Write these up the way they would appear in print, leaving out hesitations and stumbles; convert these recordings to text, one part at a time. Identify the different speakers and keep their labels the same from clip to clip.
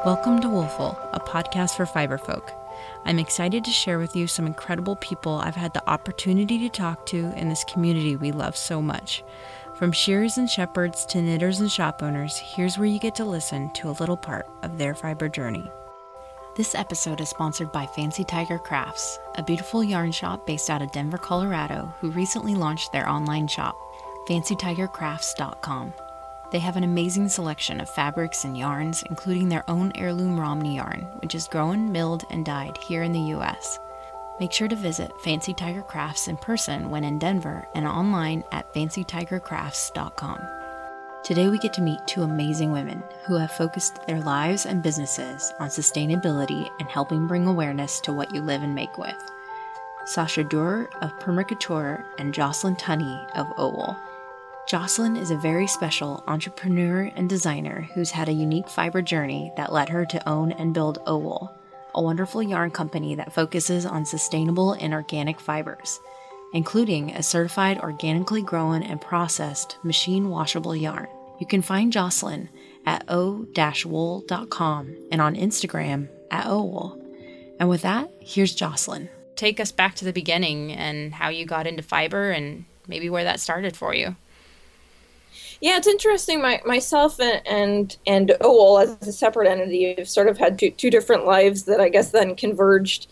Speaker 1: Welcome to Woolful, a podcast for fiber folk. I'm excited to share with you some incredible people I've had the opportunity to talk to in this community we love so much. From shearers and shepherds to knitters and shop owners, here's where you get to listen to a little part of their fiber journey. This episode is sponsored by Fancy Tiger Crafts, a beautiful yarn shop based out of Denver, Colorado, who recently launched their online shop, fancytigercrafts.com. They have an amazing selection of fabrics and yarns, including their own heirloom Romney yarn, which is grown, milled, and dyed here in the U.S. Make sure to visit Fancy Tiger Crafts in person when in Denver and online at fancytigercrafts.com. Today we get to meet two amazing women who have focused their lives and businesses on sustainability and helping bring awareness to what you live and make with. Sasha Durer of Permacouture and Jocelyn Tunney of OWOL. Jocelyn is a very special entrepreneur and designer who's had a unique fiber journey that led her to own and build OWOL, a wonderful yarn company that focuses on sustainable and organic fibers, including a certified organically grown and processed machine washable yarn. You can find Jocelyn at o-wool.com and on Instagram at OWOL. And with that, here's Jocelyn. Take us back to the beginning and how you got into fiber and maybe where that started for you.
Speaker 2: Yeah, it's interesting. Myself and OWOL as a separate entity have sort of had two different lives that I guess then converged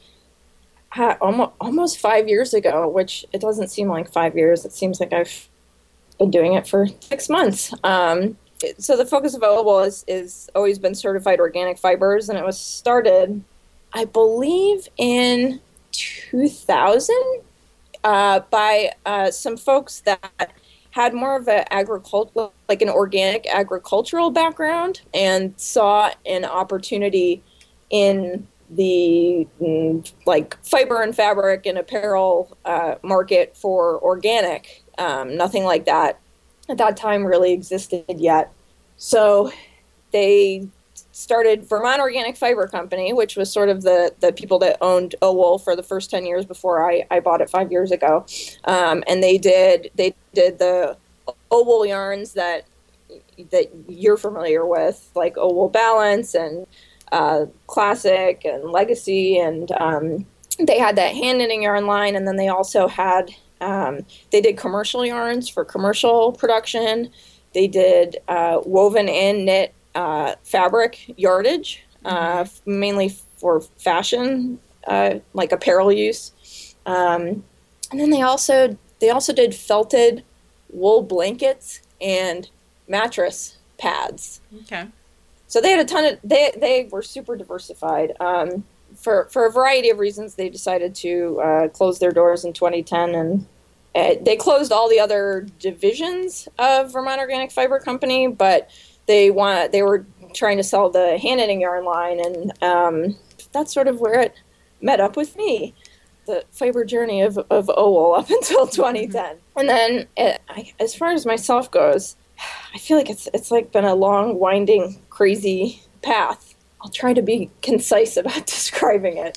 Speaker 2: almost 5 years ago, which it doesn't seem like 5 years. It seems like I've been doing it for 6 months. So the focus of OWOL is always been certified organic fibers, and it was started, I believe, in 2000 by some folks that had more of an an organic agricultural background and saw an opportunity in the fiber and fabric and apparel market for organic. Nothing like that at that time really existed yet. So they started Vermont Organic Fiber Company, which was sort of the people that owned OWOL for the first 10 years before I bought it 5 years ago. And they did the OWOL yarns that you're familiar with, like OWOL Balance and Classic and Legacy. And they had that hand knitting yarn line. And then they also had, they did commercial yarns for commercial production. They did woven and knit fabric yardage, mainly for fashion, like apparel use. And then they also did felted wool blankets and mattress pads. Okay. So they had a ton of, they were super diversified. For a variety of reasons, they decided to close their doors in 2010, and they closed all the other divisions of Vermont Organic Fiber Company, but they were trying to sell the hand knitting yarn line, and that's sort of where it met up with me, the fiber journey of OWOL up until 2010. And then as far as myself goes, I feel like it's like been a long, winding, crazy path. I'll try to be concise about describing it.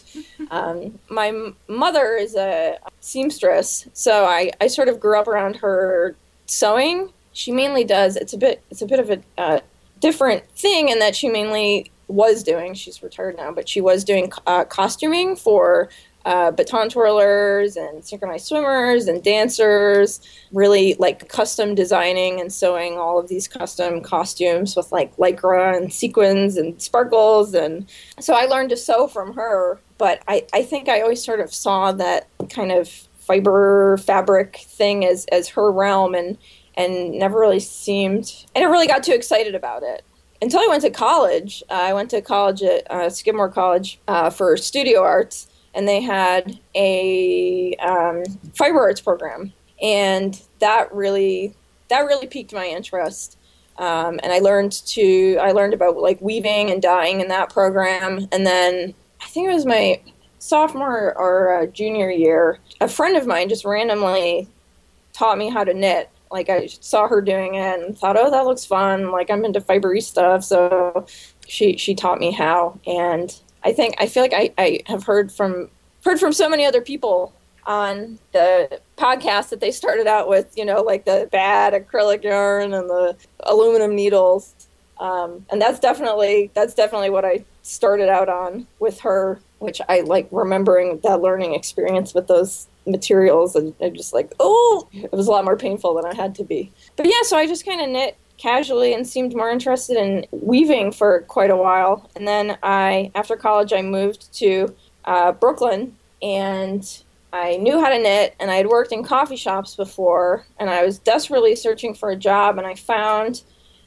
Speaker 2: My mother is a seamstress, so I sort of grew up around her sewing. She mainly does, it's a bit of a different thing in that she mainly was doing, she's retired now, but she was doing costuming for baton twirlers and synchronized swimmers and dancers, really like custom designing and sewing all of these custom costumes with like lycra and sequins and sparkles. And so I learned to sew from her, but I think I always sort of saw that kind of fiber fabric thing as her realm, and never really I never really got too excited about it until I went to college. I went to college at Skidmore College for studio arts, and they had a fiber arts program, and that really piqued my interest. And I learned about like weaving and dyeing in that program. And then I think it was my sophomore or junior year, a friend of mine just randomly taught me how to knit. Like I saw her doing it and thought, oh, that looks fun. Like I'm into fibery stuff. So she taught me how. And I feel like I have heard from so many other people on the podcast that they started out with, like the bad acrylic yarn and the aluminum needles. And that's definitely what I started out on with her, which I like remembering that learning experience with those materials, and just like, oh, it was a lot more painful than I had to be. But yeah, so I just kind of knit casually and seemed more interested in weaving for quite a while. And then after college, I moved to Brooklyn, and I knew how to knit, and I had worked in coffee shops before, and I was desperately searching for a job, and I found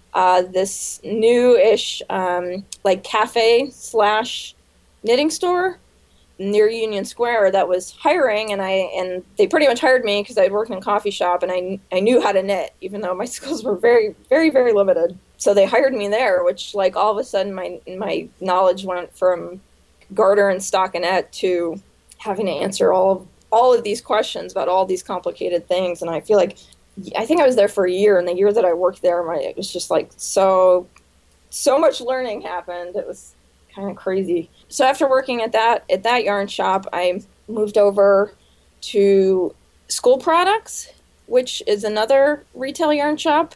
Speaker 2: this new-ish like cafe slash knitting store near Union Square that was hiring, and they pretty much hired me because I'd worked in a coffee shop, and I knew how to knit, even though my skills were very, very, very limited. So they hired me there, which like all of a sudden my knowledge went from garter and stockinette to having to answer all of these questions about all these complicated things. And I feel like I think I was there for a year, and the year that I worked there, it was just like so much learning happened. It was kind of crazy. So after working at that yarn shop, I moved over to School Products, which is another retail yarn shop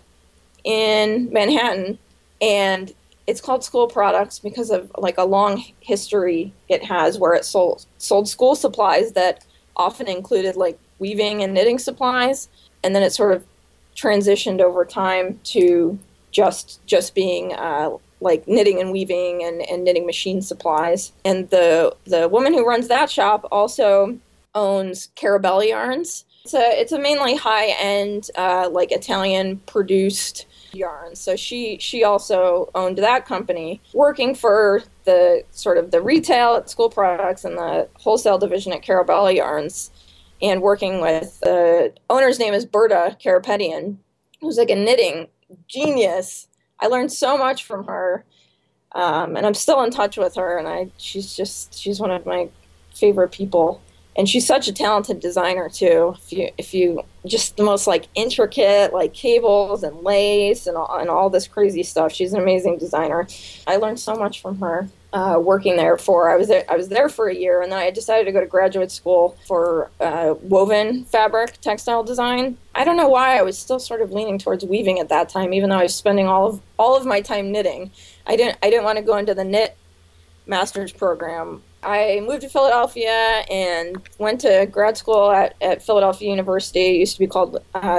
Speaker 2: in Manhattan, and it's called School Products because of like a long history it has where it sold school supplies that often included like weaving and knitting supplies, and then it sort of transitioned over time to just being like knitting and weaving and knitting machine supplies. And the woman who runs that shop also owns Carabelli yarns. It's a mainly high-end like Italian produced yarn. So she also owned that company, working for the sort of the retail at School Products and the wholesale division at Carabelli Yarns, and working with the owner's name is Berta Karapetian, who's like a knitting genius. I learned so much from her, and I'm still in touch with her, and she's one of my favorite people. And she's such a talented designer too. If you just the most like intricate like cables and lace and all this crazy stuff. She's an amazing designer. I learned so much from her working there I was there for a year, and then I decided to go to graduate school for woven fabric textile design. I don't know why I was still sort of leaning towards weaving at that time, even though I was spending all of my time knitting. I didn't want to go into the knit master's program. I moved to Philadelphia and went to grad school at Philadelphia University. It used to be called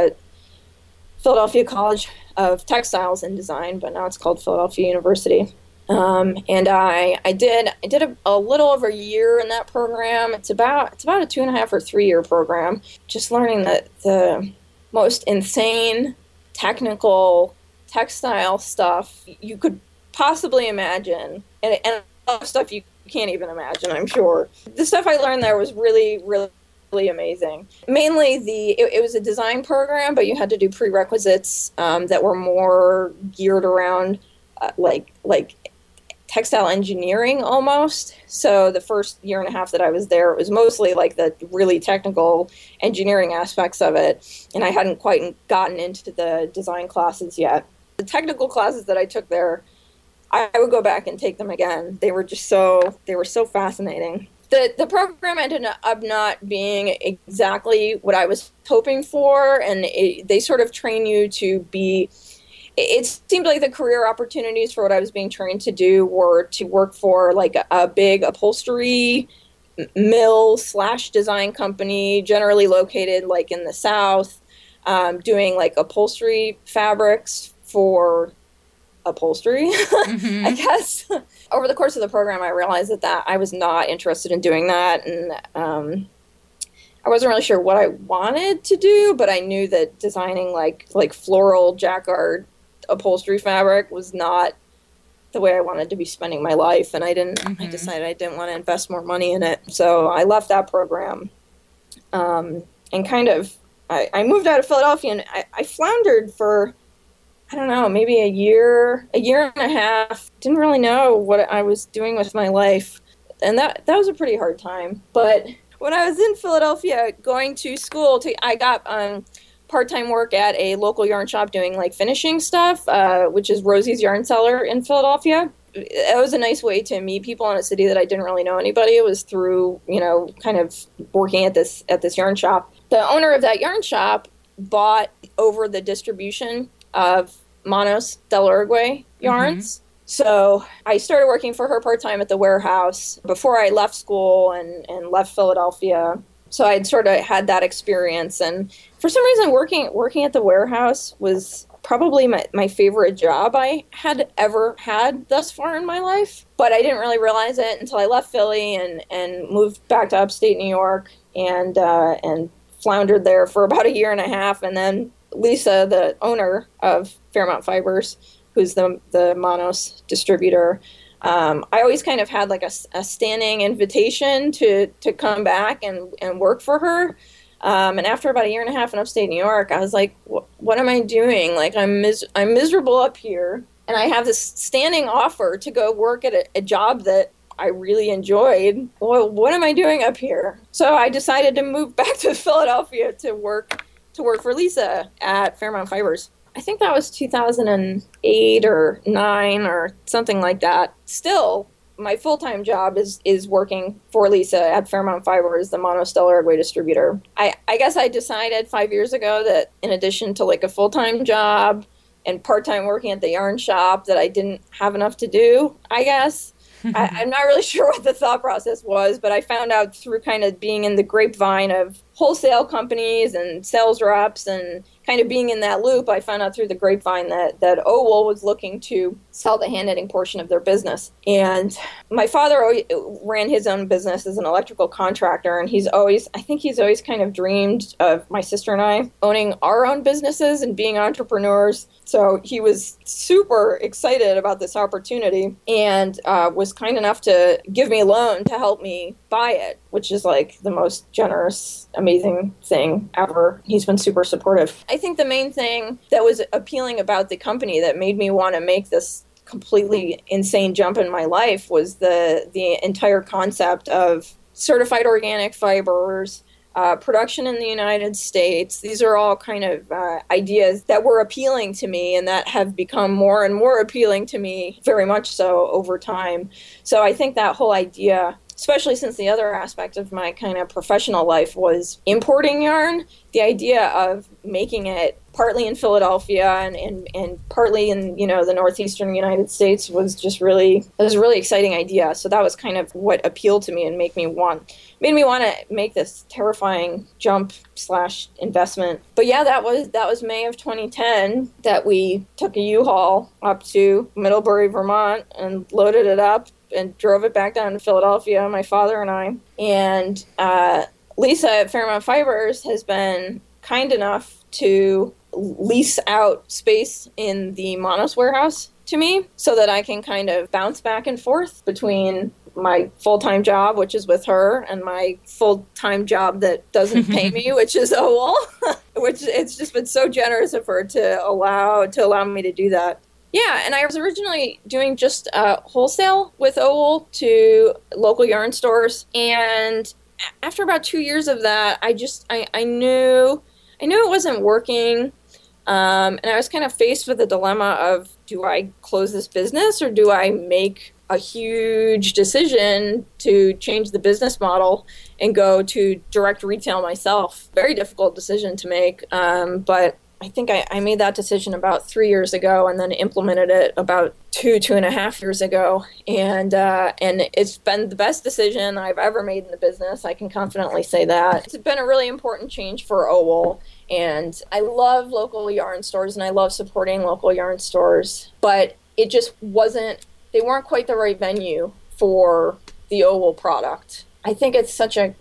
Speaker 2: Philadelphia College of Textiles and Design, but now it's called Philadelphia University. And I did a little over a year in that program. It's about a 2.5 or 3 year program, just learning the most insane technical textile stuff you could possibly imagine, and stuff you can't even imagine, I'm sure. The stuff I learned there was really, really, really amazing. Mainly it was a design program, but you had to do prerequisites that were more geared around like textile engineering almost. So the first year and a half that I was there, it was mostly like the really technical engineering aspects of it, and I hadn't quite gotten into the design classes yet. The technical classes that I took there, I would go back and take them again. They were so fascinating. The program ended up not being exactly what I was hoping for, and they sort of train you to be. It seemed like the career opportunities for what I was being trained to do were to work for like a big upholstery mill / design company, generally located like in the South, doing like upholstery fabrics for upholstery, mm-hmm. I guess. Over the course of the program, I realized that I was not interested in doing that, and I wasn't really sure what I wanted to do, but I knew that designing like floral jacquard upholstery fabric was not the way I wanted to be spending my life, and I decided I didn't want to invest more money in it. So I left that program, and kind of I moved out of Philadelphia, and I floundered for, I don't know, maybe a year and a half. Didn't really know what I was doing with my life, and that was a pretty hard time. But when I was in Philadelphia going to school, I got part-time work at a local yarn shop doing like finishing stuff, which is Rosie's Yarn Cellar in Philadelphia. It was a nice way to meet people in a city that I didn't really know anybody. It was through, kind of working at this yarn shop. The owner of that yarn shop bought over the distribution of Manos del Uruguay yarns. So I started working for her part-time at the warehouse before I left school and left Philadelphia. So I'd sort of had that experience. And for some reason, working at the warehouse was probably my favorite job I had ever had thus far in my life. But I didn't really realize it until I left Philly and moved back to upstate New York and floundered there for about a year and a half. And then Lisa, the owner of Fairmount Fibers, who's the Monos distributor, I always kind of had like a standing invitation to come back and work for her. And after about a year and a half in upstate New York, I was like, what am I doing? Like, I'm miserable up here, and I have this standing offer to go work at a job that I really enjoyed. Well, what am I doing up here? So I decided to move back to Philadelphia to work for Lisa at Fairmount Fibers. I think that was 2008 or 9 or something like that. Still, my full-time job is working for Lisa at Fairmount Fibers, the monostellar Uruguay distributor. I guess I decided 5 years ago that in addition to like a full-time job and part-time working at the yarn shop, that I didn't have enough to do, I guess. I'm not really sure what the thought process was, but I found out through kind of being in the grapevine of wholesale companies and sales reps and kind of being in that loop, I found out through the grapevine that Owool was looking to sell the hand knitting portion of their business. And my father ran his own business as an electrical contractor, and I think he's always kind of dreamed of my sister and I owning our own businesses and being entrepreneurs. So he was super excited about this opportunity and was kind enough to give me a loan to help me buy it, which is like the most generous, amazing thing ever. He's been super supportive. I think the main thing that was appealing about the company that made me want to make this completely insane jump in my life was the entire concept of certified organic fibers, production in the United States. These are all kind of ideas that were appealing to me and that have become more and more appealing to me, very much so over time. So I think that whole idea, especially since the other aspect of my kind of professional life was importing yarn, the idea of making it partly in Philadelphia and partly in, the northeastern United States was a really exciting idea. So that was kind of what appealed to me and made me want to make this terrifying jump / investment. But yeah, that was May of 2010 that we took a U-Haul up to Middlebury, Vermont, and loaded it up and drove it back down to Philadelphia, my father and I. And Lisa at Fairmount Fibers has been kind enough to lease out space in the Monos warehouse to me so that I can kind of bounce back and forth between my full-time job, which is with her, and my full-time job that doesn't pay me, which is Owool, which it's just been so generous of her to allow me to do that. Yeah, and I was originally doing just wholesale with Owool to local yarn stores, and after about 2 years of that, I knew it wasn't working, and I was kind of faced with the dilemma of, do I close this business or do I make a huge decision to change the business model and go to direct retail myself? Very difficult decision to make, but I think I made that decision about 3 years ago and then implemented it about 2.5 years ago. And it's been the best decision I've ever made in the business. I can confidently say that. It's been a really important change for Owool. And I love local yarn stores and I love supporting local yarn stores. But it just they weren't quite the right venue for the Owool product. I think it's such a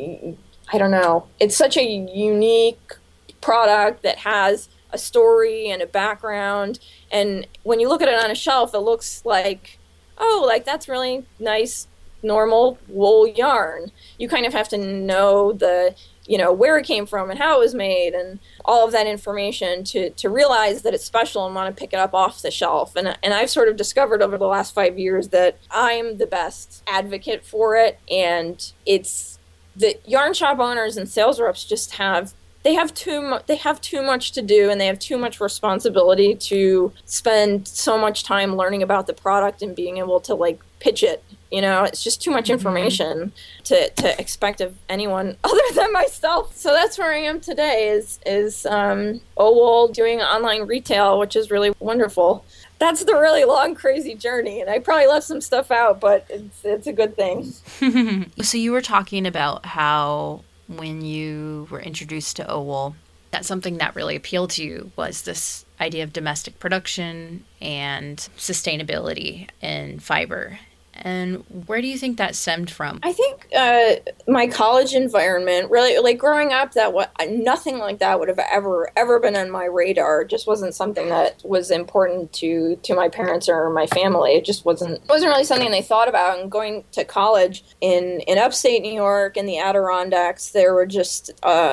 Speaker 2: unique product that has a story and a background, and when you look at it on a shelf, it looks like, that's really nice normal wool yarn. You kind of have to know where it came from and how it was made and all of that information to realize that it's special and want to pick it up off the shelf. And I've sort of discovered over the last 5 years that I'm the best advocate for it, and it's the yarn shop owners and sales reps just have too much to do, and they have too much responsibility to spend so much time learning about the product and being able to pitch it It's just too much information to expect of anyone other than myself. So that's where I am today is OWOL doing online retail, which is really wonderful. That's the really long, crazy journey. And I probably left some stuff out, but it's a good thing.
Speaker 1: So you were talking about how when you were introduced to OWOL, that something that really appealed to you was this idea of domestic production and sustainability in fiber. And where do you think that stemmed from?
Speaker 2: I think my college environment, really, like growing up, nothing like that would have ever been on my radar. It just wasn't something that was important to my parents or my family. It just wasn't really something they thought about. And going to college in upstate New York in the Adirondacks, there were just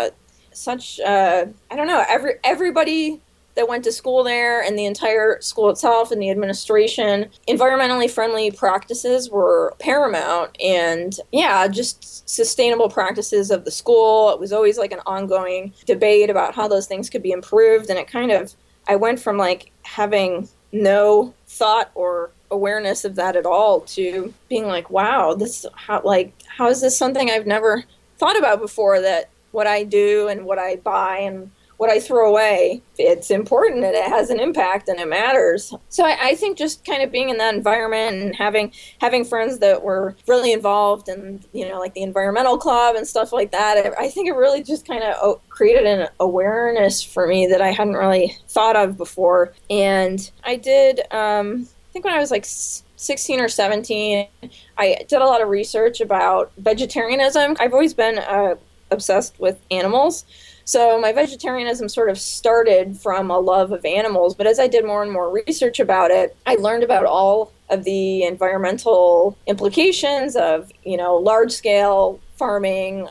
Speaker 2: such I don't know, everybody that went to school there and the entire school itself and the administration, environmentally friendly practices were paramount. And just sustainable practices of the school. It was always like an ongoing debate about how those things could be improved. And I went from like having no thought or awareness of that at all to being like, wow, how is this something I've never thought about before, that what I do and what I buy and what I throw away, it's important and it has an impact and it matters. So I think just kind of being in that environment and having friends that were really involved in, like the environmental club and stuff like that, I think it really just kind of created an awareness for me that I hadn't really thought of before. And I did, I think when I was like 16 or 17, I did a lot of research about vegetarianism. I've always been obsessed with animals. So my vegetarianism sort of started from a love of animals, but as I did more and more research about it, I learned about all of the environmental implications of, large-scale farming,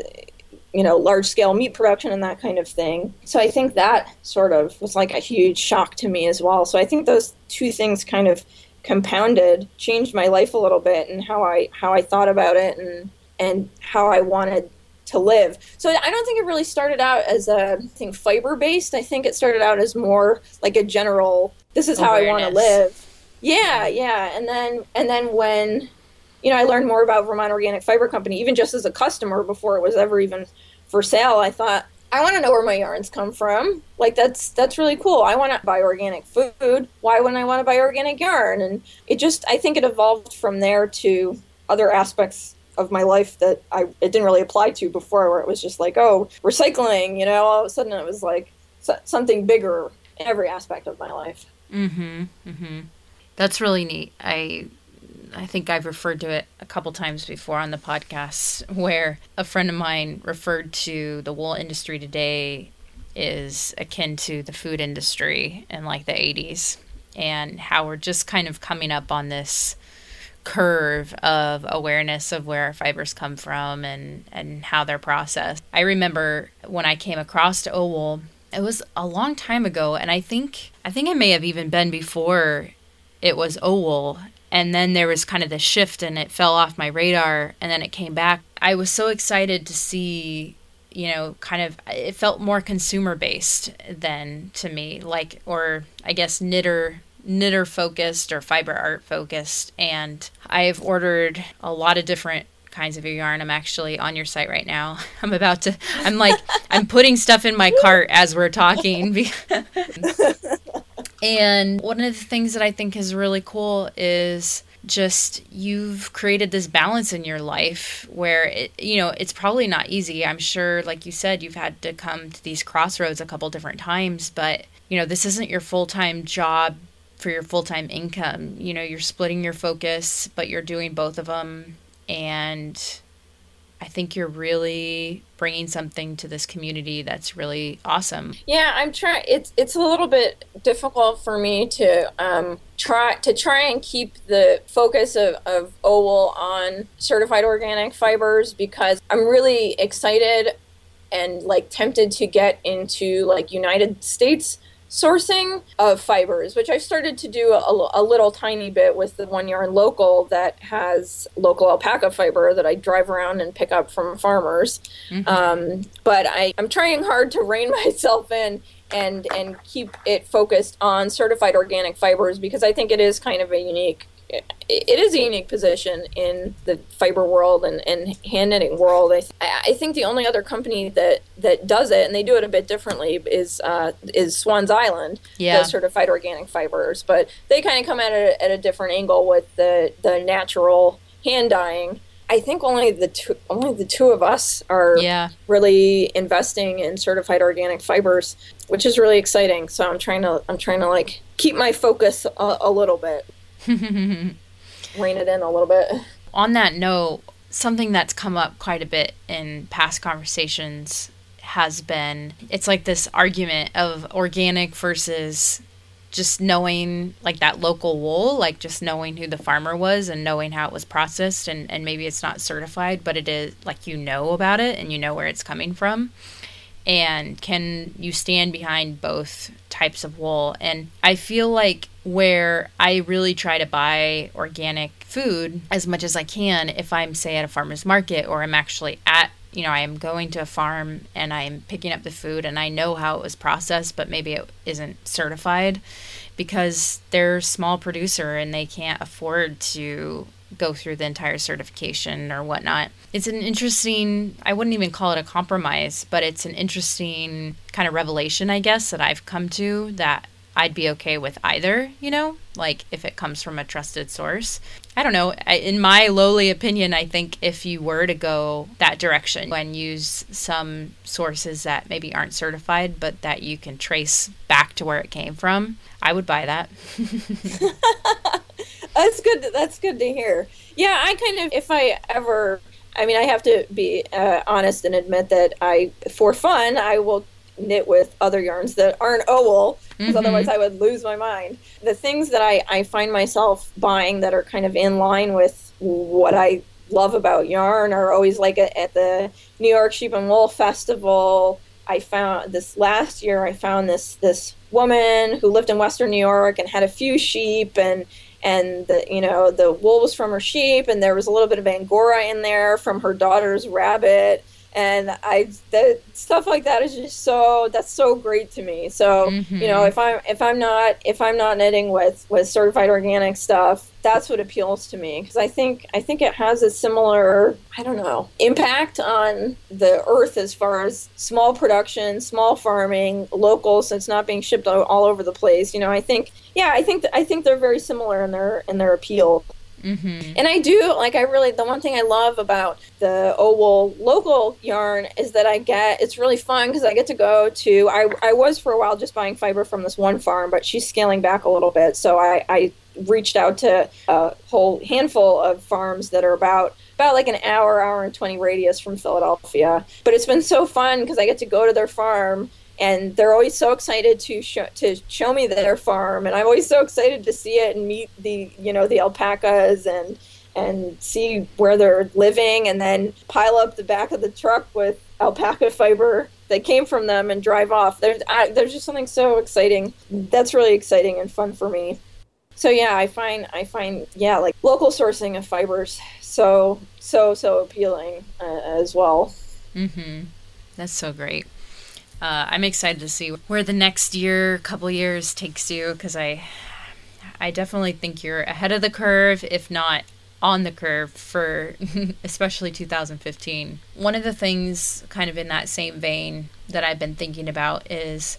Speaker 2: large-scale meat production and that kind of thing. So I think that sort of was like a huge shock to me as well. So I think those two things kind of compounded, changed my life a little bit and how I thought about it and how I wanted to live. So I don't think it really started out as fiber-based. I think it started out as more like a general, this is how I want to live. Yeah. And then when, I learned more about Vermont Organic Fiber Company, even just as a customer before it was ever even for sale, I thought, I want to know where my yarns come from. Like, that's really cool. I want to buy organic food. Why wouldn't I want to buy organic yarn? And I think it evolved from there to other aspects of my life that it didn't really apply to before, where it was just like, oh, recycling, all of a sudden it was like something bigger in every aspect of my life.
Speaker 1: That's really neat. I think I've referred to it a couple times before on the podcast, where a friend of mine referred to the wool industry today is akin to the food industry in like the 80s, and how we're just kind of coming up on this curve of awareness of where our fibers come from and how they're processed. I remember when I came across to OWOL, it was a long time ago, and I think it may have even been before it was OWOL, and then there was kind of the shift and it fell off my radar and then it came back. I was so excited to see, it felt more consumer based than to me, or I guess knitter focused or fiber art focused. And I've ordered a lot of different kinds of your yarn. I'm actually on your site right now. I'm putting stuff in my cart as we're talking. And one of the things that I think is really cool is just you've created this balance in your life where it's probably not easy. I'm sure, like you said, you've had to come to these crossroads a couple different times, but this isn't your full-time job for your full-time income. You're splitting your focus, but you're doing both of them. And I think you're really bringing something to this community that's really awesome.
Speaker 2: Yeah, I'm trying. It's a little bit difficult for me to try and keep the focus of OWOL on certified organic fibers, because I'm really excited and tempted to get into United States sourcing of fibers, which I've started to do a little tiny bit with the One Yarn Local that has local alpaca fiber that I drive around and pick up from farmers. But I'm trying hard to rein myself in and keep it focused on certified organic fibers, because I think it is kind of a unique it is a unique position in the fiber world and hand knitting world. I think the only other company that does it, and they do it a bit differently, is Swans Island, the certified organic fibers. But they kind of come at it at a different angle with the natural hand dyeing. I think only the two of us are really investing in certified organic fibers, which is really exciting. So I'm trying to like keep my focus a little bit. Rein it in a little bit.
Speaker 1: On that note, something that's come up quite a bit in past conversations has been, it's like this argument of organic versus just knowing like that local wool, like just knowing who the farmer was and knowing how it was processed, and maybe it's not certified, but it is like, you know about it and you know where it's coming from. And can you stand behind both types of wool? And I feel like where I really try to buy organic food as much as I can, if I'm, say, at a farmer's market, or I'm actually at, I am going to a farm and I'm picking up the food and I know how it was processed, but maybe it isn't certified because they're a small producer and they can't afford to go through the entire certification or whatnot. It's an interesting, I wouldn't even call it a compromise, but it's an interesting kind of revelation, I guess, that I've come to, that I'd be okay with either, like if it comes from a trusted source. I don't know. In my lowly opinion, I think if you were to go that direction and use some sources that maybe aren't certified, but that you can trace back to where it came from, I would buy that.
Speaker 2: That's good. That's good to hear. Yeah, I kind of, if I ever, I have to be honest and admit that for fun, I will knit with other yarns that aren't wool, because otherwise I would lose my mind. The things that I find myself buying that are kind of in line with what I love about yarn are always like at the New York Sheep and Wool Festival. I found this last year, this woman who lived in Western New York and had a few sheep, and the wool was from her sheep, and there was a little bit of Angora in there from her daughter's rabbit. And that stuff like that is just that's so great to me. So, if I'm not knitting with certified organic stuff, that's what appeals to me, because I think it has a similar, impact on the earth as far as small production, small farming, local, so it's not being shipped all over the place. I think they're very similar in their appeal. Mm-hmm. And I do, the one thing I love about the wool local yarn is that it's really fun because I get to go to, I was for a while just buying fiber from this one farm, but she's scaling back a little bit. So I reached out to a whole handful of farms that are about like an hour and 20 radius from Philadelphia. But it's been so fun because I get to go to their farm, and they're always so excited to show me their farm, and I'm always so excited to see it and meet the alpacas and see where they're living, and then pile up the back of the truck with alpaca fiber that came from them and drive off. There's just something so exciting. That's really exciting and fun for me. So yeah, I find like local sourcing of fibers so appealing as well.
Speaker 1: Mm-hmm. That's so great. I'm excited to see where the next couple years takes you, because I definitely think you're ahead of the curve, if not on the curve, for especially 2015. One of the things kind of in that same vein that I've been thinking about is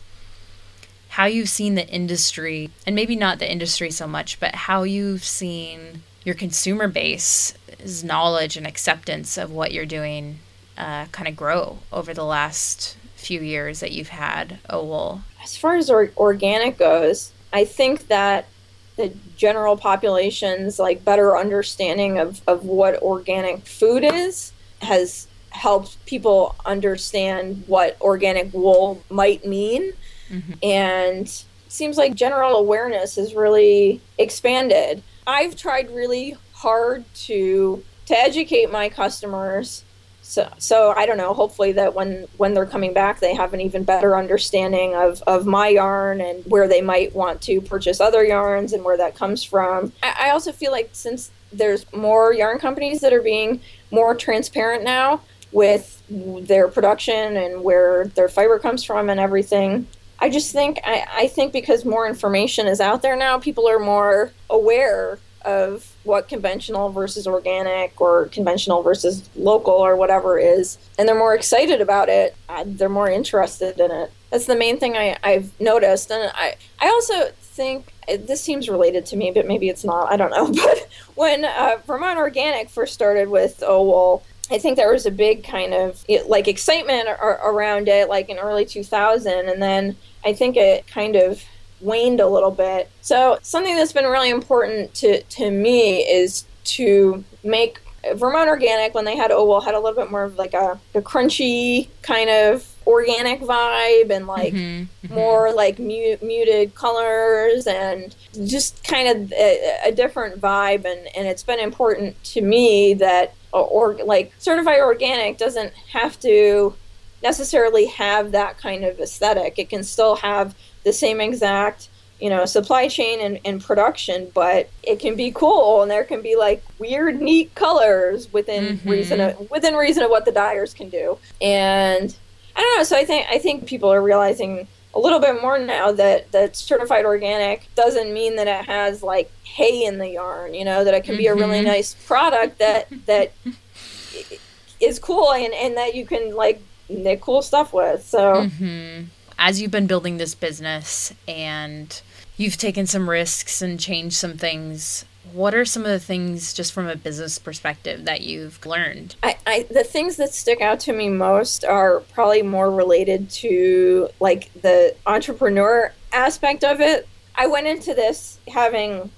Speaker 1: how you've seen the industry, and maybe not the industry so much, but how you've seen your consumer base's knowledge and acceptance of what you're doing kind of grow over the last few years that you've had wool.
Speaker 2: As far as organic goes, I think that the general population's better understanding of what organic food is has helped people understand what organic wool might mean. Mm-hmm. And it seems like general awareness has really expanded. I've tried really hard to educate my customers. So I don't know, hopefully that when they're coming back, they have an even better understanding of my yarn and where they might want to purchase other yarns and where that comes from. I also feel like since there's more yarn companies that are being more transparent now with their production and where their fiber comes from and everything, I just think, I think because more information is out there now, people are more aware of what conventional versus organic or conventional versus local or whatever is, and they're more excited about it. They're more interested in it. That's the main thing I've noticed. And I also think this seems related to me, but maybe it's not. I don't know. But when Vermont Organic first started with OWOL, I think there was a big kind of like excitement around it, like in early 2000, and then I think it kind of waned a little bit. So something that's been really important to me is to make Vermont Organic, when they had OWOL, had a little bit more of like a crunchy kind of organic vibe, and like more like muted colors, and just kind of a different vibe. And it's been important to me that like certified organic doesn't have to necessarily have that kind of aesthetic. It can still have the same exact, supply chain and production, but it can be cool, and there can be like weird, neat colors within reason of what the dyers can do. And I don't know. So I think people are realizing a little bit more now that certified organic doesn't mean that it has like hay in the yarn. That it can be a really nice product that is cool and that you can like knit cool stuff with. So.
Speaker 1: As you've been building this business and you've taken some risks and changed some things, what are some of the things just from a business perspective that you've learned?
Speaker 2: The things that stick out to me most are probably more related to like the entrepreneur aspect of it. I went into this having,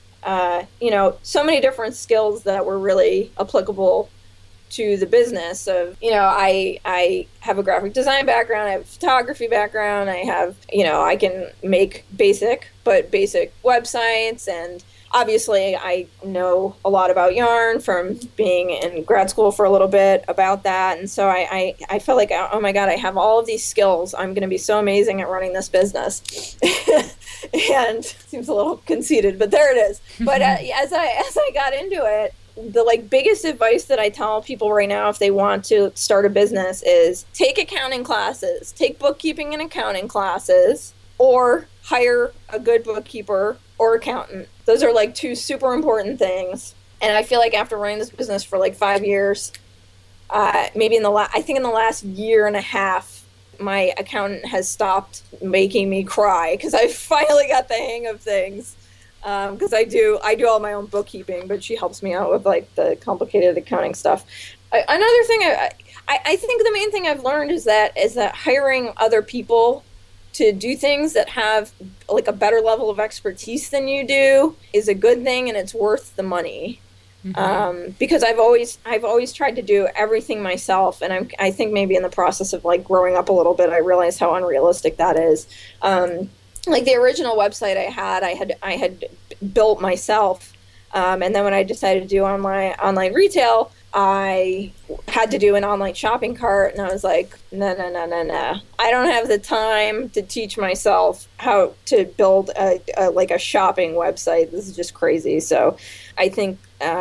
Speaker 2: so many different skills that were really applicable to the business of, I have a graphic design background, I have a photography background, I have, I can make basic websites, and obviously I know a lot about yarn from being in grad school for a little bit about that. And so I felt like, oh my God, I have all of these skills. I'm going to be so amazing at running this business. And seems a little conceited, but there it is. But as I got into it, the like biggest advice that I tell people right now if they want to start a business is take accounting classes, take bookkeeping and accounting classes, or hire a good bookkeeper or accountant. Those are like two super important things. And I feel like after running this business for like 5 years, maybe in the last year and a half, my accountant has stopped making me cry because I finally got the hang of things. Because I do all my own bookkeeping, but she helps me out with like the complicated accounting stuff. Another thing, I think the main thing I've learned is that hiring other people to do things that have like a better level of expertise than you do is a good thing, and it's worth the money. Because I've always tried to do everything myself, and I think maybe in the process of like growing up a little bit, I realized how unrealistic that is. Like the original website I had built myself, and then when I decided to do online retail, I had to do an online shopping cart, and I was like, no, I don't have the time to teach myself how to build a shopping website. This is just crazy. So I think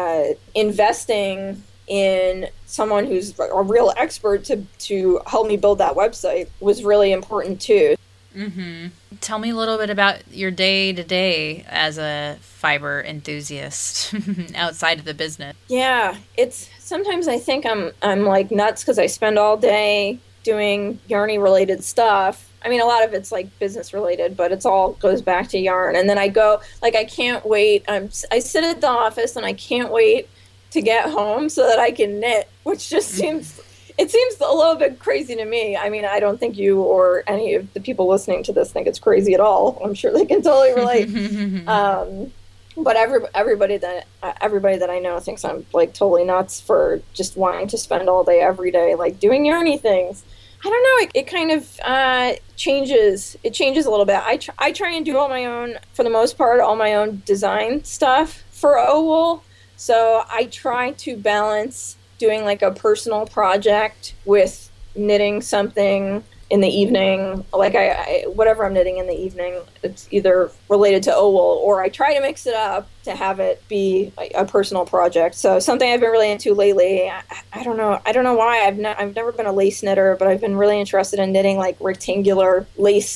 Speaker 2: investing in someone who's a real expert to help me build that website was really important too.
Speaker 1: Tell me a little bit about your day-to-day as a fiber enthusiast outside of the business.
Speaker 2: Yeah, sometimes I think I'm like nuts because I spend all day doing yarny related stuff. I mean, a lot of it's like business related, but it's all goes back to yarn. And then I go, like, I can't wait. I sit at the office and I can't wait to get home so that I can knit, which just seems a little bit crazy to me. I mean, I don't think you or any of the people listening to this think it's crazy at all. I'm sure they can totally relate. But everybody that I know thinks I'm like totally nuts for just wanting to spend all day every day like doing yarny things. I don't know. It kind of changes. It changes a little bit. I try and do all my own, for the most part, all my own design stuff for OWOL. So I try to balance doing like a personal project with knitting something in the evening. Like I whatever I'm knitting in the evening, it's either related to OWOL, or I try to mix it up to have it be a personal project. So something I've been really into lately, I don't know why. I've never been a lace knitter, but I've been really interested in knitting like rectangular lace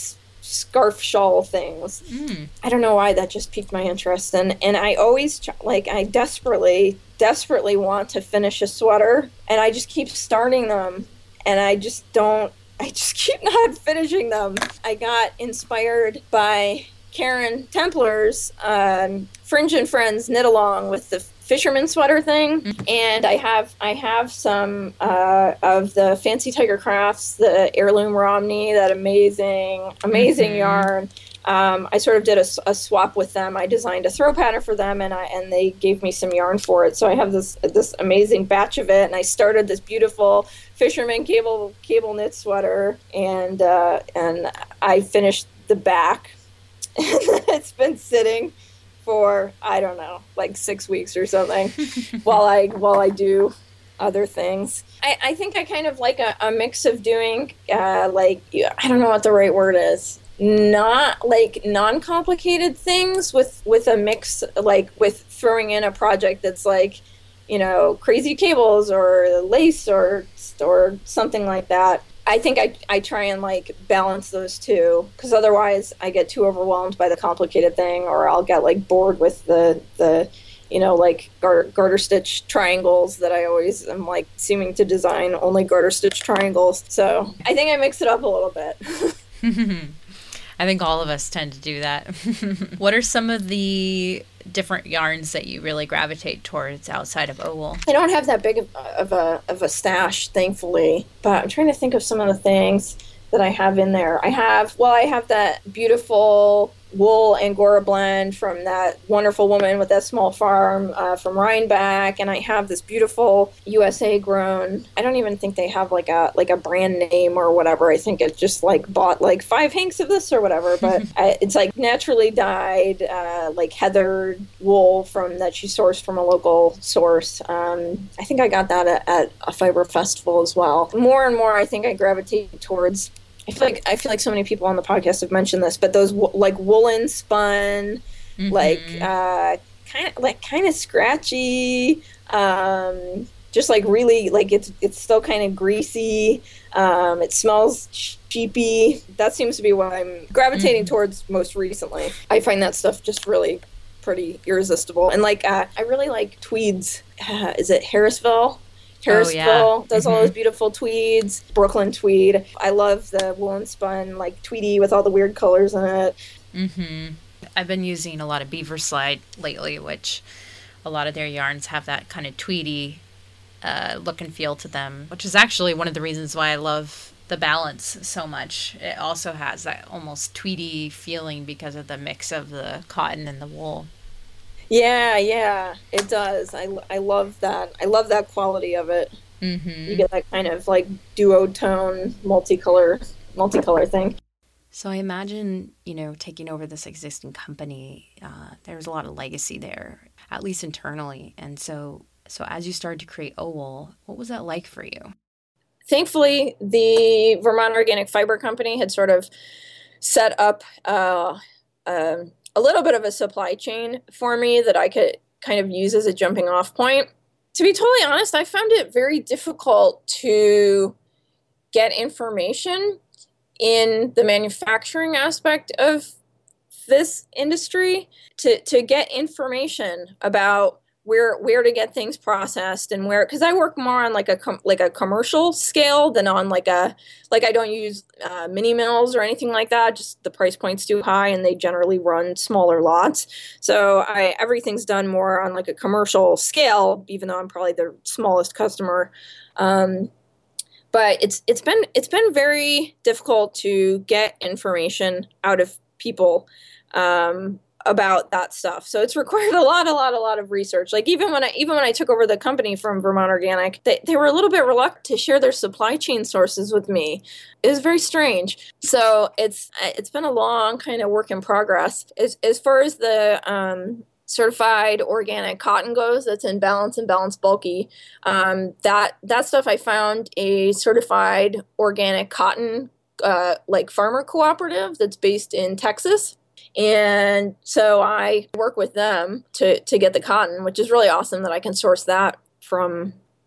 Speaker 2: scarf shawl things. I don't know why that just piqued my interest. And I always, like, I desperately want to finish a sweater, and I just keep starting them, and I just keep not finishing them. I got inspired by Karen Templer's Fringe and Friends knit along with the fisherman sweater thing, and I have some of the Fancy Tiger Crafts, the heirloom Romney, that amazing yarn. I sort of did a swap with them. I designed a throw pattern for them, and they gave me some yarn for it. So I have this amazing batch of it, and I started this beautiful fisherman cable knit sweater, and I finished the back. It's been sitting for, I don't know, like 6 weeks or something while I do other things. I think I kind of like a mix of doing I don't know what the right word is, not like non-complicated things with a mix, like with throwing in a project that's like, you know, crazy cables or lace or something like that. I think I try and like balance those two, because otherwise I get too overwhelmed by the complicated thing, or I'll get like bored with the you know, like garter stitch triangles that I always am like seeming to design only garter stitch triangles. So I think I mix it up a little bit.
Speaker 1: I think all of us tend to do that. What are some of the different yarns that you really gravitate towards outside of O-wool?
Speaker 2: I don't have that big of a stash, thankfully, but I'm trying to think of some of the things that I have in there. I have that beautiful wool Angora blend from that wonderful woman with that small farm from Rhinebeck, and I have this beautiful USA grown. I don't even think they have like a brand name or whatever. I think it just like bought like 5 hanks of this or whatever, but it's like naturally dyed, like heathered wool from that she sourced from a local source. I think I got that at a fiber festival as well. More and more, I think I gravitate towards. I feel like so many people on the podcast have mentioned this, but those like woolen spun, like kind of scratchy, just like really like it's still kind of greasy. It smells cheapy. That seems to be what I'm gravitating towards most recently. I find that stuff just really pretty irresistible. And like I really like tweeds. Is it Harrisville? Harrisville does all those beautiful tweeds. Brooklyn tweed. I love the woolen spun, like tweedy with all the weird colors in it.
Speaker 1: I've been using a lot of Beaver Slide lately, which a lot of their yarns have that kind of tweedy look and feel to them, which is actually one of the reasons why I love the Balance so much. It also has that almost tweedy feeling because of the mix of the cotton and the wool.
Speaker 2: Yeah, it does. I love that. I love that quality of it. You get that kind of like duotone, multicolor thing.
Speaker 1: So I imagine, you know, taking over this existing company, there's a lot of legacy there, at least internally. And so as you started to create O-wool, what was that like for you?
Speaker 2: Thankfully, the Vermont Organic Fiber Company had sort of set up a little bit of a supply chain for me that I could kind of use as a jumping off point. To be totally honest, I found it very difficult to get information in the manufacturing aspect of this industry, to get information about where to get things processed and where, because I work more on like a commercial scale than on I don't use mini mills or anything like that. Just the price point's too high and they generally run smaller lots. So everything's done more on like a commercial scale, even though I'm probably the smallest customer. But it's been very difficult to get information out of people about that stuff. So it's required a lot of research. Like even when I took over the company from Vermont Organic, they were a little bit reluctant to share their supply chain sources with me. It was very strange. So it's been a long kind of work in progress. As far as the certified organic cotton goes, that's in Balance and Balance Bulky. That stuff, I found a certified organic cotton like farmer cooperative that's based in Texas. And so I work with them to get the cotton, which is really awesome that I can source that from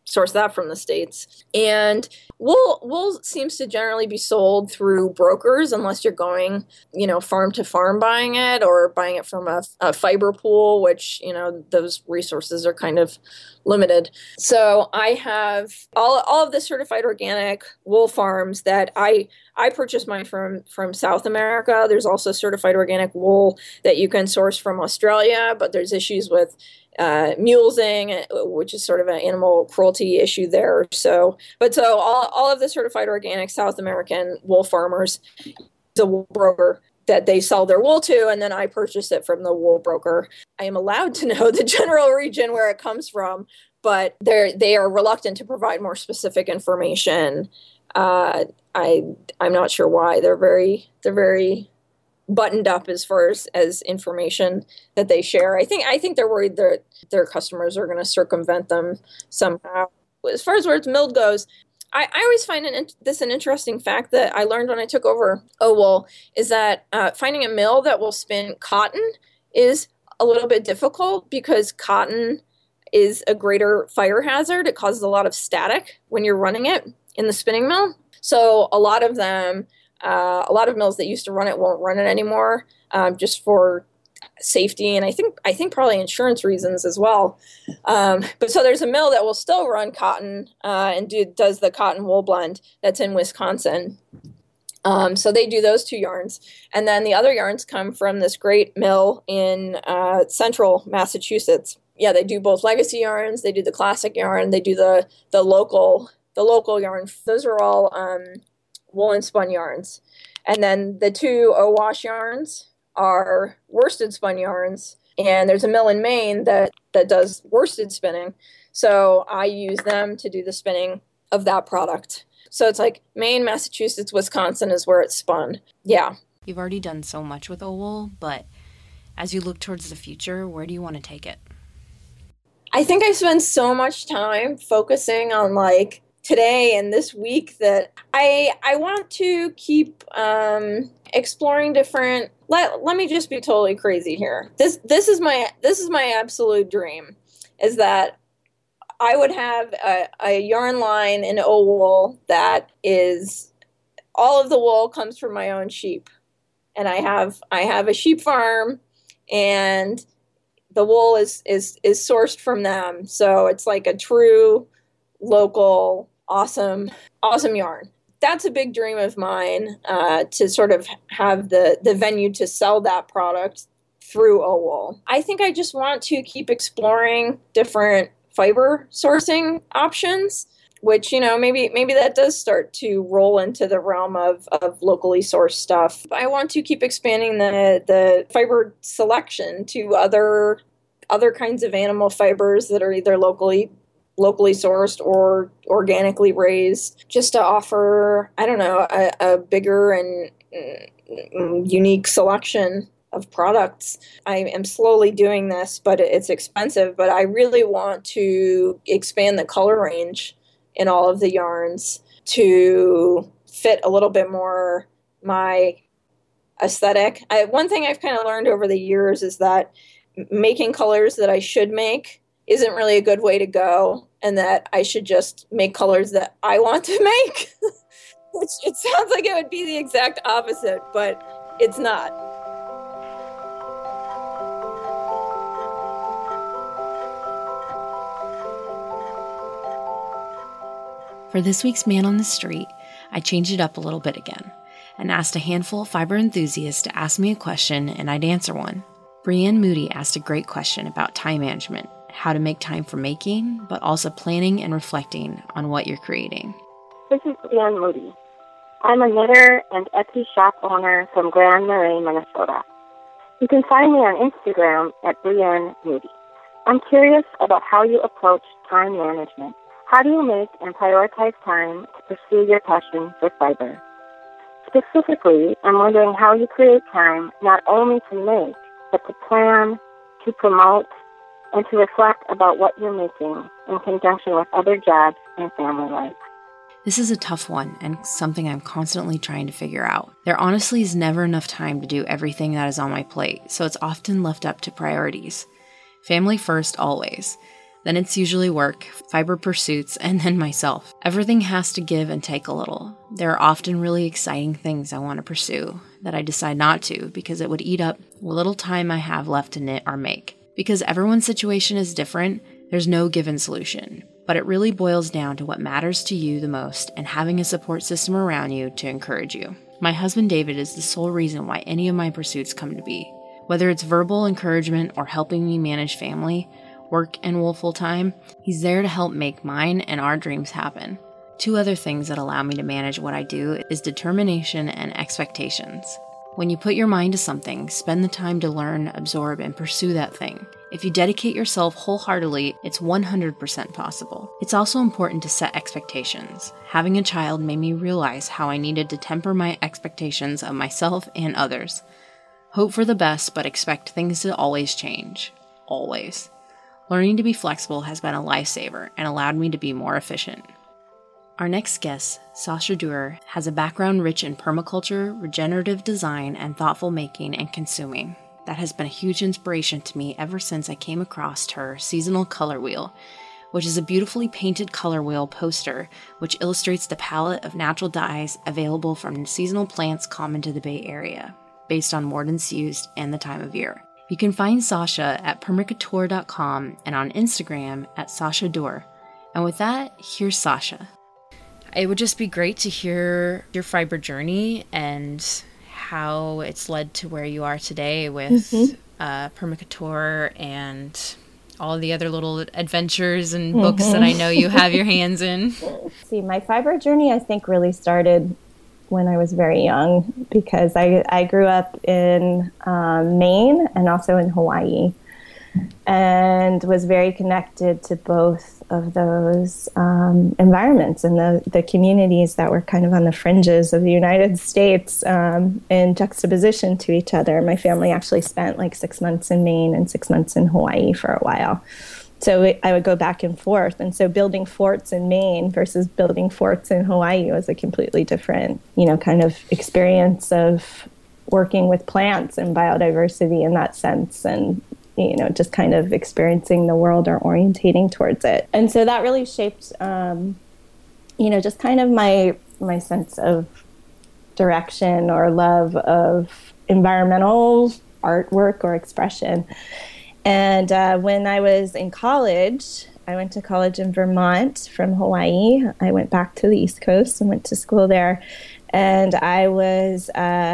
Speaker 2: source that from the States. And wool seems to generally be sold through brokers unless you're going, farm to farm buying it or buying it from a fiber pool, which, those resources are kind of limited. So I have all of the certified organic wool farms that I purchase mine from South America. There's also certified organic wool that you can source from Australia, but there's issues with mulesing, which is sort of an animal cruelty issue there. So all of the certified organic South American wool farmers, the wool broker that they sell their wool to, and then I purchase it from the wool broker. I am allowed to know the general region where it comes from, but they are reluctant to provide more specific information. I'm not sure why. They're very buttoned up as far as information that they share. I think they're worried that their customers are going to circumvent them somehow. As far as where it's milled goes, I always find this an interesting fact that I learned when I took over OWOOL is that finding a mill that will spin cotton is a little bit difficult because cotton is a greater fire hazard. It causes a lot of static when you're running it in the spinning mill. So a lot of mills that used to run it won't run it anymore, just for safety and I think probably insurance reasons as well. But so there's a mill that will still run cotton and does the cotton wool blend that's in Wisconsin. So they do those two yarns, and then the other yarns come from this great mill in central Massachusetts. Yeah, they do both legacy yarns. They do the classic yarn. They do the local yarn. Those are all woolen spun yarns. And then the two Owash yarns are worsted spun yarns. And there's a mill in Maine that does worsted spinning. So I use them to do the spinning of that product. So it's like Maine, Massachusetts, Wisconsin is where it's spun. Yeah.
Speaker 1: You've already done so much with OWOOL, but as you look towards the future, where do you want to take it?
Speaker 2: I think I spend so much time focusing on like today and this week that I want to keep exploring different. Let me just be totally crazy here. This is my absolute dream, is that I would have a yarn line in OWOOL that is all of the wool comes from my own sheep, and I have a sheep farm, and the wool is sourced from them. So it's like a true local awesome yarn. That's a big dream of mine, to sort of have the venue to sell that product through OWOOL. I think I just want to keep exploring different fiber sourcing options, which, maybe that does start to roll into the realm of locally sourced stuff. I want to keep expanding the fiber selection to other kinds of animal fibers that are either locally sourced or organically raised, just to offer, a bigger and unique selection of products. I am slowly doing this, but it's expensive, but I really want to expand the color range in all of the yarns to fit a little bit more my aesthetic. One thing I've kind of learned over the years is that making colors that I should make isn't really a good way to go, and that I should just make colors that I want to make. Which it sounds like it would be the exact opposite, but it's not.
Speaker 1: For this week's Man on the Street, I changed it up a little bit again and asked a handful of fiber enthusiasts to ask me a question, and I'd answer one. Brianne Moody asked a great question about time management, how to make time for making, but also planning and reflecting on what you're creating.
Speaker 3: This is Brianne Moody. I'm a knitter and Etsy shop owner from Grand Marais, Minnesota. You can find me on Instagram at Brianne Moody. I'm curious about how you approach time management. How do you make and prioritize time to pursue your passion for fiber? Specifically, I'm wondering how you create time not only to make, but to plan, to promote, and to reflect about what you're making in conjunction with other jobs and family life.
Speaker 1: This is a tough one and something I'm constantly trying to figure out. There honestly is never enough time to do everything that is on my plate, so it's often left up to priorities. Family first always. Then it's usually work, fiber pursuits, and then myself. Everything has to give and take a little. There are often really exciting things I want to pursue that I decide not to because it would eat up what little time I have left to knit or make. Because everyone's situation is different, there's no given solution. But it really boils down to what matters to you the most and having a support system around you to encourage you. My husband David is the sole reason why any of my pursuits come to be. Whether it's verbal encouragement or helping me manage family, work, and Wool full-time, he's there to help make mine and our dreams happen. 2 other things that allow me to manage what I do is determination and expectations. When you put your mind to something, spend the time to learn, absorb, and pursue that thing. If you dedicate yourself wholeheartedly, it's 100% possible. It's also important to set expectations. Having a child made me realize how I needed to temper my expectations of myself and others. Hope for the best, but expect things to always change. Always. Learning to be flexible has been a lifesaver and allowed me to be more efficient. Our next guest, Sasha Duerr, has a background rich in permaculture, regenerative design, and thoughtful making and consuming. That has been a huge inspiration to me ever since I came across her seasonal color wheel, which is a beautifully painted color wheel poster which illustrates the palette of natural dyes available from seasonal plants common to the Bay Area, based on mordants used and the time of year. You can find Sasha at permaculture.com and on Instagram at Sasha Duerr. And with that, here's Sasha. It would just be great to hear your fiber journey and how it's led to where you are today with permaculture and all the other little adventures and books that I know you have your hands in.
Speaker 4: See, my fiber journey, I think, really started when I was very young because I grew up in Maine and also in Hawaii and was very connected to both of those environments and the communities that were kind of on the fringes of the United States in juxtaposition to each other. My family actually spent like 6 months in Maine and 6 months in Hawaii for a while. So I would go back and forth. And so building forts in Maine versus building forts in Hawaii was a completely different, kind of experience of working with plants and biodiversity in that sense. And, just kind of experiencing the world or orientating towards it. And so that really shaped, just kind of my sense of direction or love of environmental artwork or expression. And when I was in college, I went to college in Vermont from Hawaii. I went back to the East Coast and went to school there. And I was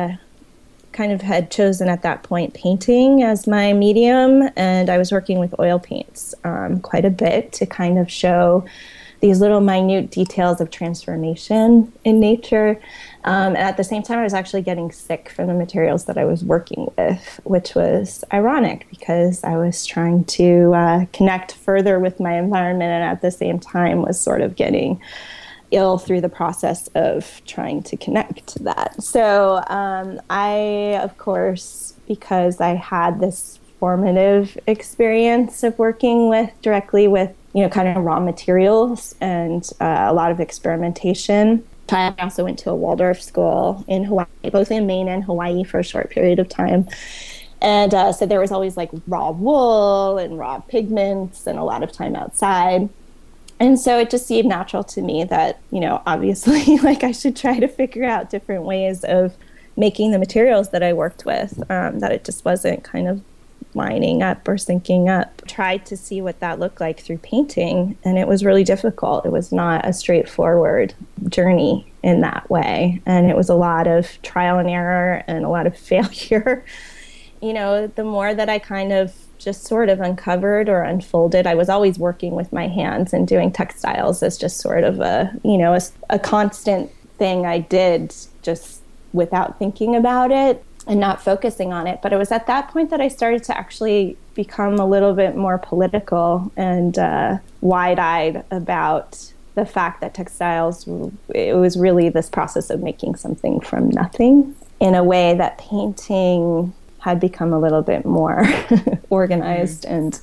Speaker 4: kind of had chosen at that point painting as my medium. And I was working with oil paints quite a bit to kind of show these little minute details of transformation in nature. And at the same time, I was actually getting sick from the materials that I was working with, which was ironic because I was trying to connect further with my environment and at the same time was sort of getting ill through the process of trying to connect to that. So I, of course, because I had this formative experience of working directly with kind of raw materials and a lot of experimentation. I also went to a Waldorf school in Hawaii, both in Maine and Hawaii for a short period of time. And so there was always like raw wool and raw pigments and a lot of time outside. And so it just seemed natural to me that, obviously, like I should try to figure out different ways of making the materials that I worked with, that it just wasn't kind of lining up or syncing up. Tried to see what that looked like through painting, and it was really difficult. It was not a straightforward journey in that way, and it was a lot of trial and error and a lot of failure. The more that I kind of just sort of uncovered or unfolded, I was always working with my hands and doing textiles as just sort of a constant thing I did just without thinking about it and not focusing on it. But it was at that point that I started to actually become a little bit more political and wide-eyed about the fact that textiles, it was really this process of making something from nothing in a way that painting had become a little bit more organized and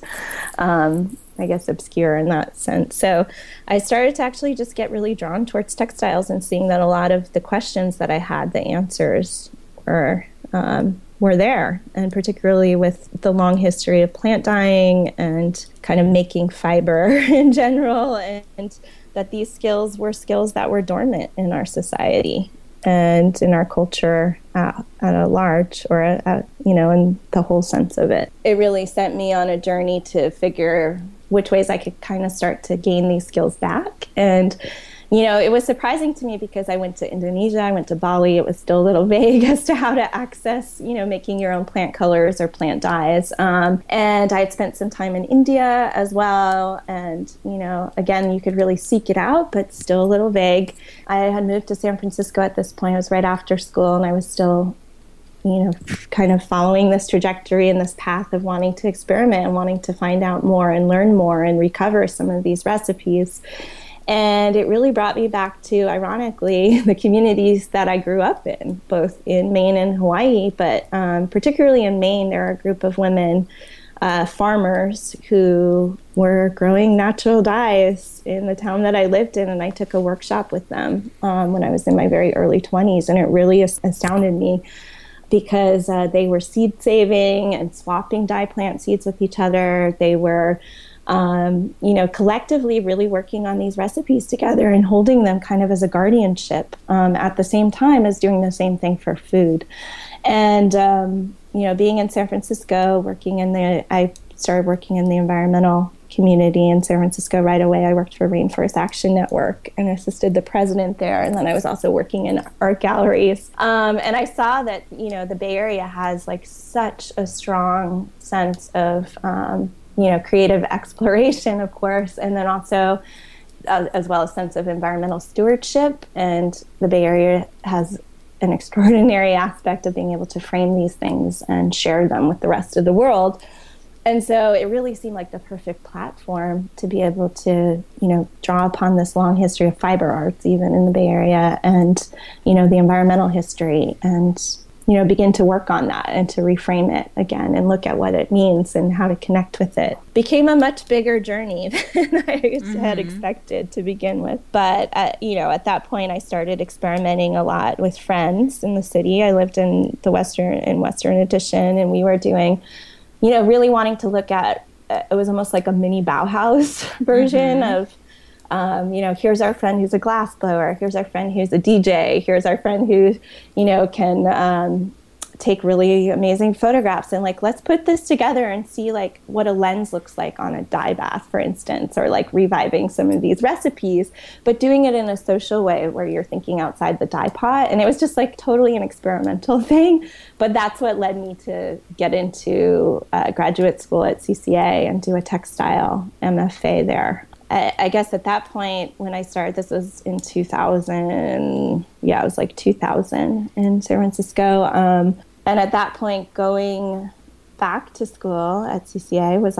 Speaker 4: I guess obscure in that sense. So I started to actually just get really drawn towards textiles and seeing that a lot of the questions that I had, the answers were were there, and particularly with the long history of plant dyeing and kind of making fiber in general, and that these skills were skills that were dormant in our society and in our culture at a large, or in the whole sense of it. It really sent me on a journey to figure which ways I could kind of start to gain these skills back. And it was surprising to me because I went to Indonesia, I went to Bali. It was still a little vague as to how to access, making your own plant colors or plant dyes. And I had spent some time in India as well. And, again, you could really seek it out, but still a little vague. I had moved to San Francisco at this point. It was right after school, and I was still, kind of following this trajectory and this path of wanting to experiment and wanting to find out more and learn more and recover some of these recipes. And it really brought me back to, ironically, the communities that I grew up in, both in Maine and Hawaii. But particularly in Maine, there are a group of women, farmers, who were growing natural dyes in the town that I lived in. And I took a workshop with them when I was in my very early 20s. And it really astounded me because they were seed saving and swapping dye plant seeds with each other. They were collectively really working on these recipes together and holding them kind of as a guardianship at the same time as doing the same thing for food. And, being in San Francisco, I started working in the environmental community in San Francisco right away. I worked for Rainforest Action Network and assisted the president there. And then I was also working in art galleries. And I saw that, the Bay Area has like such a strong sense of, creative exploration, of course, and then also as well as sense of environmental stewardship. And the Bay Area has an extraordinary aspect of being able to frame these things and share them with the rest of the world. And so it really seemed like the perfect platform to be able to, draw upon this long history of fiber arts, even in the Bay Area, and, the environmental history, and begin to work on that and to reframe it again and look at what it means and how to connect with it. Became a much bigger journey than I had expected to begin with. But, at that point, I started experimenting a lot with friends in the city. I lived in Western Addition, and we were doing, really wanting to look at, it was almost like a mini Bauhaus version of, here's our friend who's a glass blower. Here's our friend who's a DJ. Here's our friend who, can take really amazing photographs. And let's put this together and see what a lens looks like on a dye bath, for instance, or reviving some of these recipes, but doing it in a social way where you're thinking outside the dye pot. And it was just totally an experimental thing. But that's what led me to get into graduate school at CCA and do a textile MFA there. I guess at that point when I started, this was in 2000, it was 2000 in San Francisco. And at that point, going back to school at CCA it was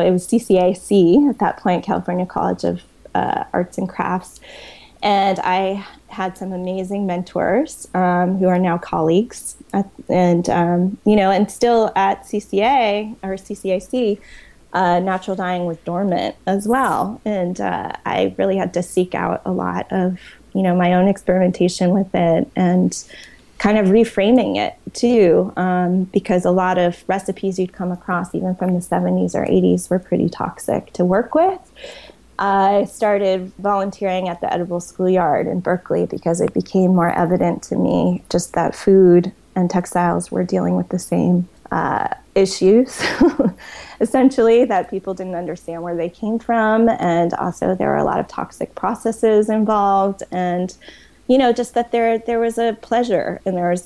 Speaker 4: CCAC at that point, California College of Arts and Crafts. And I had some amazing mentors who are now colleagues and still at CCA or CCAC. Natural dyeing was dormant as well. And I really had to seek out a lot of, my own experimentation with it and kind of reframing it too, because a lot of recipes you'd come across even from the 70s or 80s were pretty toxic to work with. I started volunteering at the Edible Schoolyard in Berkeley because it became more evident to me just that food and textiles were dealing with the same issues, essentially, that people didn't understand where they came from. And also there were a lot of toxic processes involved. And, just that there was a pleasure and there was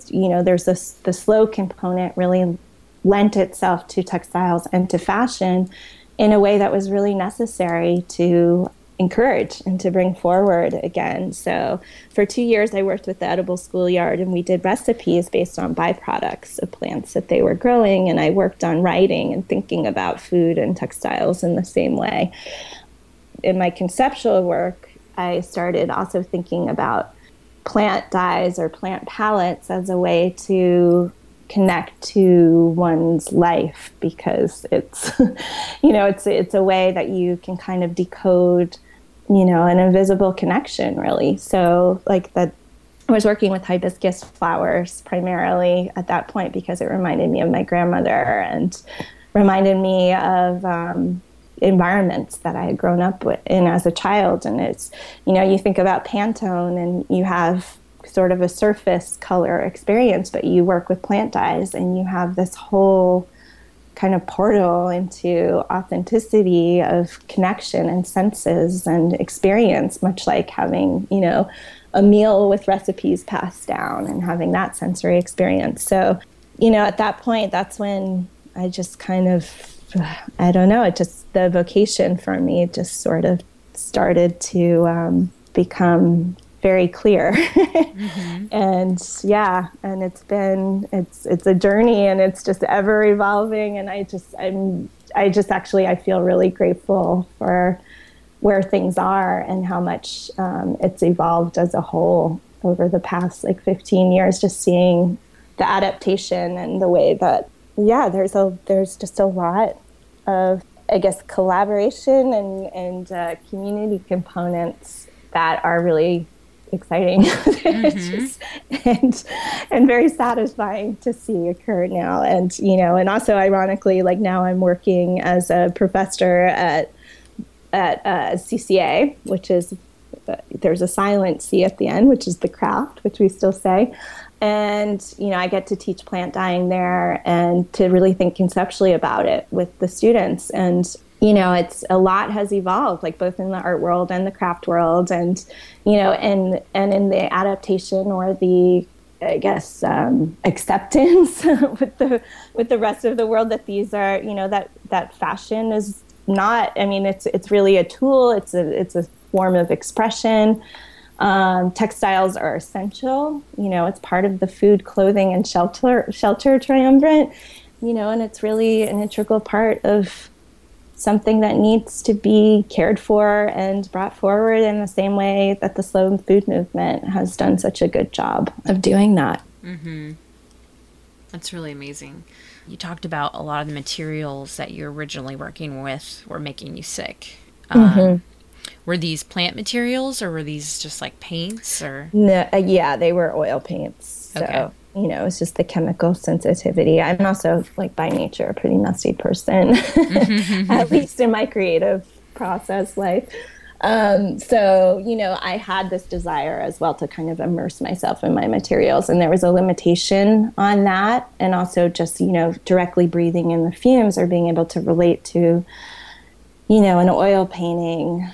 Speaker 4: the slow component really lent itself to textiles and to fashion in a way that was really necessary to encourage and to bring forward again. So for 2 years, I worked with the Edible Schoolyard, and we did recipes based on byproducts of plants that they were growing. And I worked on writing and thinking about food and textiles in the same way. In my conceptual work, I started also thinking about plant dyes or plant palettes as a way to connect to one's life, because it's, it's a way that you can kind of decode, an invisible connection, really. So that I was working with hibiscus flowers primarily at that point because it reminded me of my grandmother and reminded me of environments that I had grown up in as a child. And it's, you think about Pantone and you have sort of a surface color experience, but you work with plant dyes and you have this whole kind of portal into authenticity of connection and senses and experience, much like having, a meal with recipes passed down and having that sensory experience. So, at that point, that's when I just kind of, I don't know, the vocation for me just sort of started to become very clear. And it's a journey and it's just ever evolving. And I feel really grateful for where things are and how much it's evolved as a whole over the past 15 years, just seeing the adaptation and the way that, there's just a lot of, I guess, collaboration and community components that are really exciting and very satisfying to see occur now. And, and also ironically, now I'm working as a professor at CCA, which is, there's a silent C at the end, which is the craft, which we still say. And, I get to teach plant dyeing there and to really think conceptually about it with the students. And, it's a lot has evolved, both in the art world and the craft world and, and in the adaptation or the, I guess, acceptance with the rest of the world that these are, that fashion is not, it's really a tool. It's a form of expression. Textiles are essential. It's part of the food, clothing, and shelter triumvirate. And it's really an integral part of something that needs to be cared for and brought forward in the same way that the slow food movement has done such a good job of doing that.
Speaker 1: Mm-hmm. That's really amazing. You talked about a lot of the materials that you're originally working with were making you sick. Were these plant materials or were these just paints or?
Speaker 4: No, they were oil paints. So,
Speaker 1: okay.
Speaker 4: It's just the chemical sensitivity. I'm also by nature a pretty messy person, at least in my creative process life. So, I had this desire as well to kind of immerse myself in my materials, and there was a limitation on that. And also just, directly breathing in the fumes or being able to relate to, an oil painting,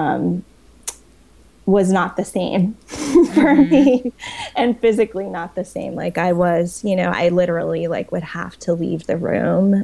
Speaker 4: was not the same for me, and physically not the same. I was, I literally would have to leave the room,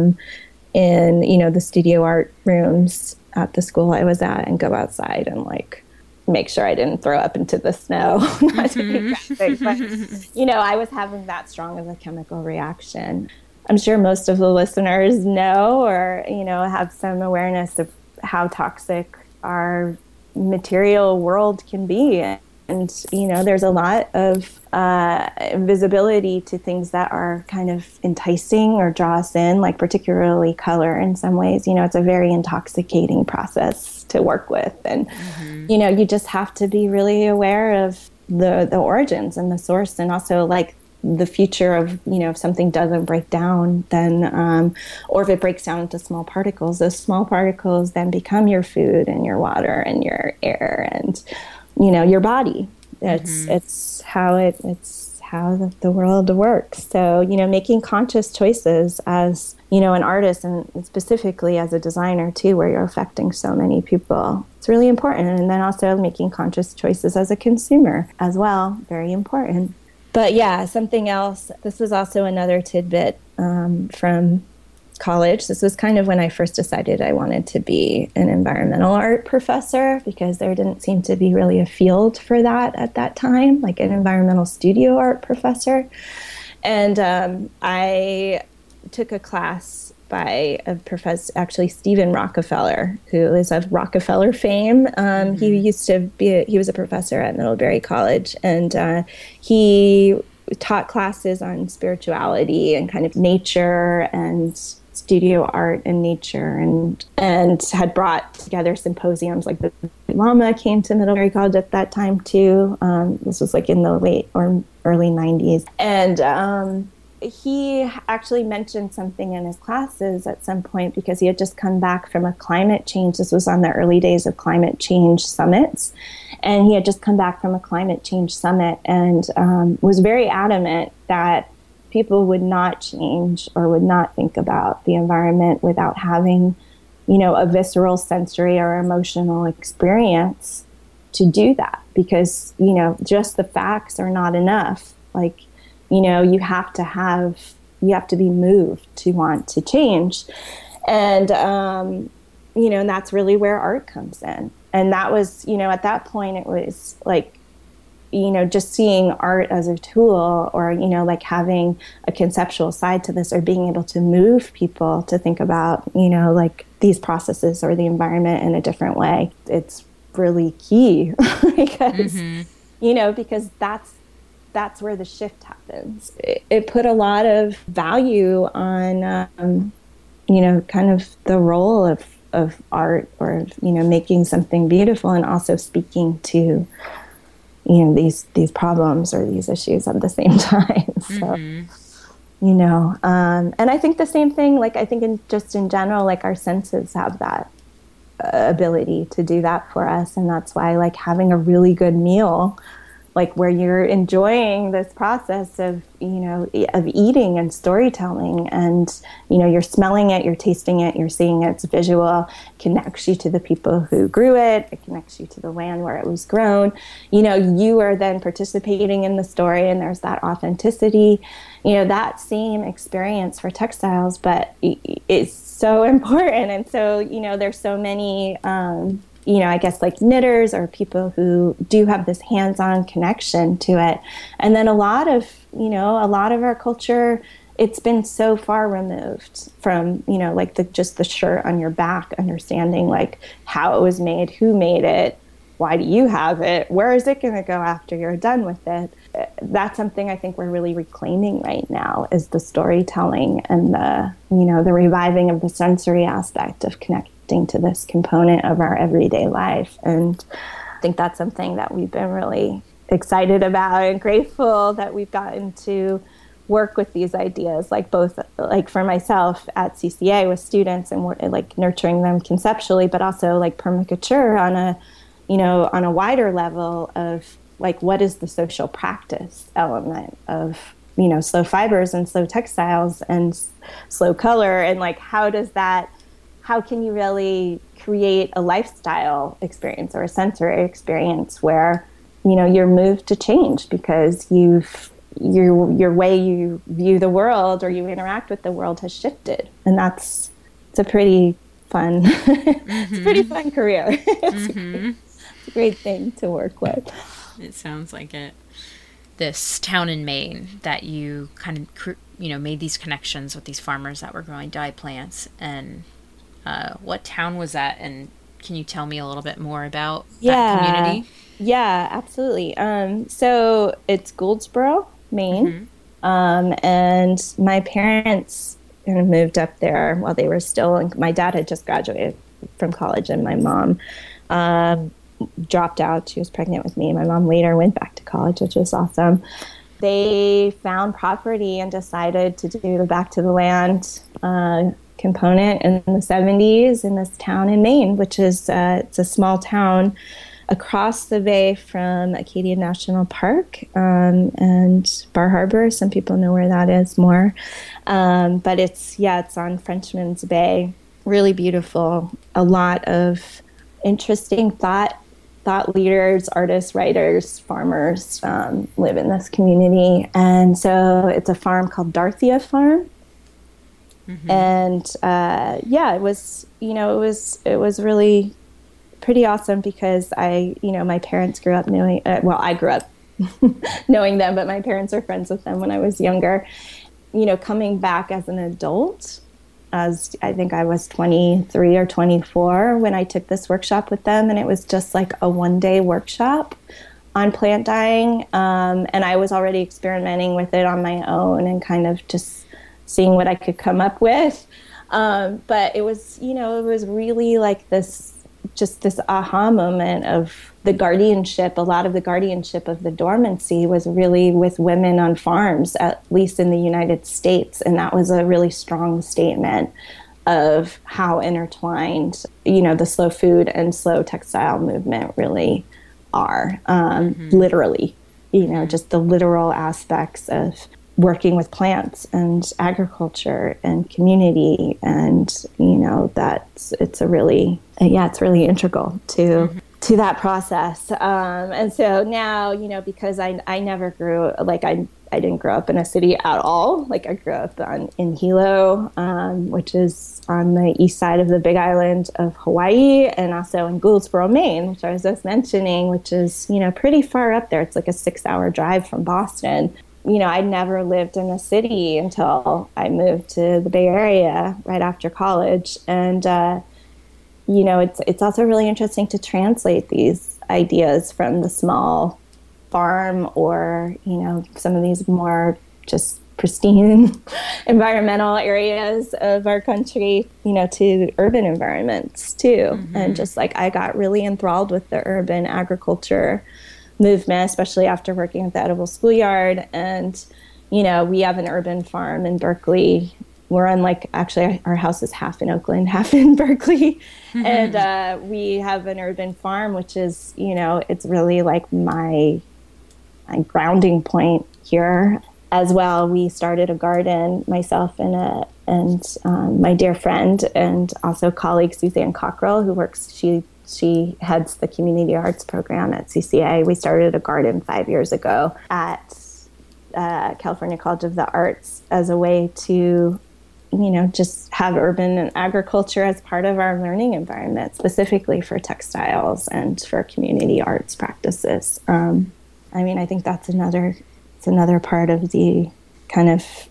Speaker 4: in, the studio art rooms at the school I was at and go outside and make sure I didn't throw up into the snow. Not to be graphic, but, I was having that strong of a chemical reaction. I'm sure most of the listeners know or, have some awareness of how toxic our material world can be. And, there's a lot of visibility to things that are kind of enticing or draw us in, particularly color in some ways. It's a very intoxicating process to work with. And, you just have to be really aware of the origins and the source, and also the future of, if something doesn't break down, then, or if it breaks down into small particles, those small particles then become your food and your water and your air and, your body. It's how the world works. So, making conscious choices as, an artist and specifically as a designer too, where you're affecting so many people, it's really important. And then also making conscious choices as a consumer as well, very important. But yeah, something else, this was also another tidbit from college. This was kind of when I first decided I wanted to be an environmental art professor, because there didn't seem to be really a field for that at that time, an environmental studio art professor. And I took a class by a professor, actually Stephen Rockefeller, who is of Rockefeller fame. He was a professor at Middlebury College, and he taught classes on spirituality and kind of nature and studio art and nature, and had brought together symposiums like the Lama came to Middlebury College at that time too. This was like in the late or early 90s. And he actually mentioned something in his classes at some point because he had just come back from a climate change. This was on the early days of climate change summits. And he had just come back from a climate change summit and was very adamant that people would not change or would not think about the environment without having, you know, a visceral sensory or emotional experience to do that. Because, you know, just the facts are not enough. Like, you know, you have to be moved to want to change. And, you know, and that's really where art comes in. And that was, you know, at that point, it was like, you know, just seeing art as a tool or, you know, like having a conceptual side to this or being able to move people to think about, you know, like these processes or the environment in a different way. It's really key because, you know, because that's where the shift happens. It put a lot of value on, you know, kind of the role of art or, you know, making something beautiful and also speaking to, you know, these problems or these issues at the same time. So, you know, and I think the same thing, like I think in general, like our senses have that ability to do that for us. And that's why like having a really good meal, like where you're enjoying this process of, you know, of eating and storytelling and, you know, you're smelling it, you're tasting it, you're seeing it, it's visual, connects you to the people who grew it, it connects you to the land where it was grown. You know, you are then participating in the story and there's that authenticity, you know, that same experience for textiles, but it's so important. And so, you know, there's so many, you know, I guess like knitters or people who do have this hands-on connection to it. And then a lot of our culture, it's been so far removed from, you know, like just the shirt on your back, understanding like how it was made, who made it, why do you have it, where is it going to go after you're done with it. That's something I think we're really reclaiming right now is the storytelling and the, you know, the reviving of the sensory aspect of connecting to this component of our everyday life. And I think that's something that we've been really excited about and grateful that we've gotten to work with these ideas, like both like for myself at CCA with students and like nurturing them conceptually, but also like permaculture on a, you know, on a wider level of like what is the social practice element of, you know, slow fibers and slow textiles and slow color, and like how can you really create a lifestyle experience or a sensory experience where, you know, you're moved to change because your way you view the world or you interact with the world has shifted. And it's a pretty fun, it's a pretty fun career. It's a great thing to work with.
Speaker 1: It sounds like it. This town in Maine that you kind of, you know, made these connections with these farmers that were growing dye plants, and what town was that? And can you tell me a little bit more about that community?
Speaker 4: Yeah, absolutely. So it's Goldsboro, Maine. And my parents kind of moved up there while they were still, my dad had just graduated from college and my mom dropped out. She was pregnant with me. My mom later went back to college, which was awesome. They found property and decided to do the Back to the Land component in the 70s in this town in Maine, which is it's a small town across the bay from Acadia National Park and Bar Harbor. Some people know where that is more. But it's on Frenchman's Bay. Really beautiful. A lot of interesting thought leaders, artists, writers, farmers live in this community. And so it's a farm called Darthia Farm. And it was really pretty awesome because my parents grew up knowing, I grew up knowing them, but my parents are friends with them when I was younger. You know, coming back as an adult, as I think I was 23 or 24 when I took this workshop with them, and it was just like a one-day workshop on plant dyeing, and I was already experimenting with it on my own and kind of just seeing what I could come up with. But it was really like this just this aha moment of the guardianship. A lot of the guardianship of the dormancy was really with women on farms, at least in the United States. And that was a really strong statement of how intertwined, the slow food and slow textile movement really are, literally, just the literal aspects of working with plants and agriculture and community. And, it's really integral to that process. And so now, because I never grew, I didn't grow up in a city at all. I grew up in Hilo, which is on the east side of the Big Island of Hawaii, and also in Gouldsboro, Maine, which I was just mentioning, which is, pretty far up there. It's like a 6-hour drive from Boston. I never lived in a city until I moved to the Bay Area right after college. And, it's also really interesting to translate these ideas from the small farm or, some of these more just pristine environmental areas of our country, to urban environments too. And just I got really enthralled with the urban agriculture movement, especially after working at the Edible Schoolyard. And, we have an urban farm in Berkeley. We're on actually our house is half in Oakland, half in Berkeley. And we have an urban farm, which is, it's really my grounding point here. As well, we started a garden, myself and my dear friend and also colleague Suzanne Cockrell, who works, she heads the community arts program at CCA. We started a garden 5 years ago at California College of the Arts as a way to, just have urban and agriculture as part of our learning environment, specifically for textiles and for community arts practices. I think that's another part of the kind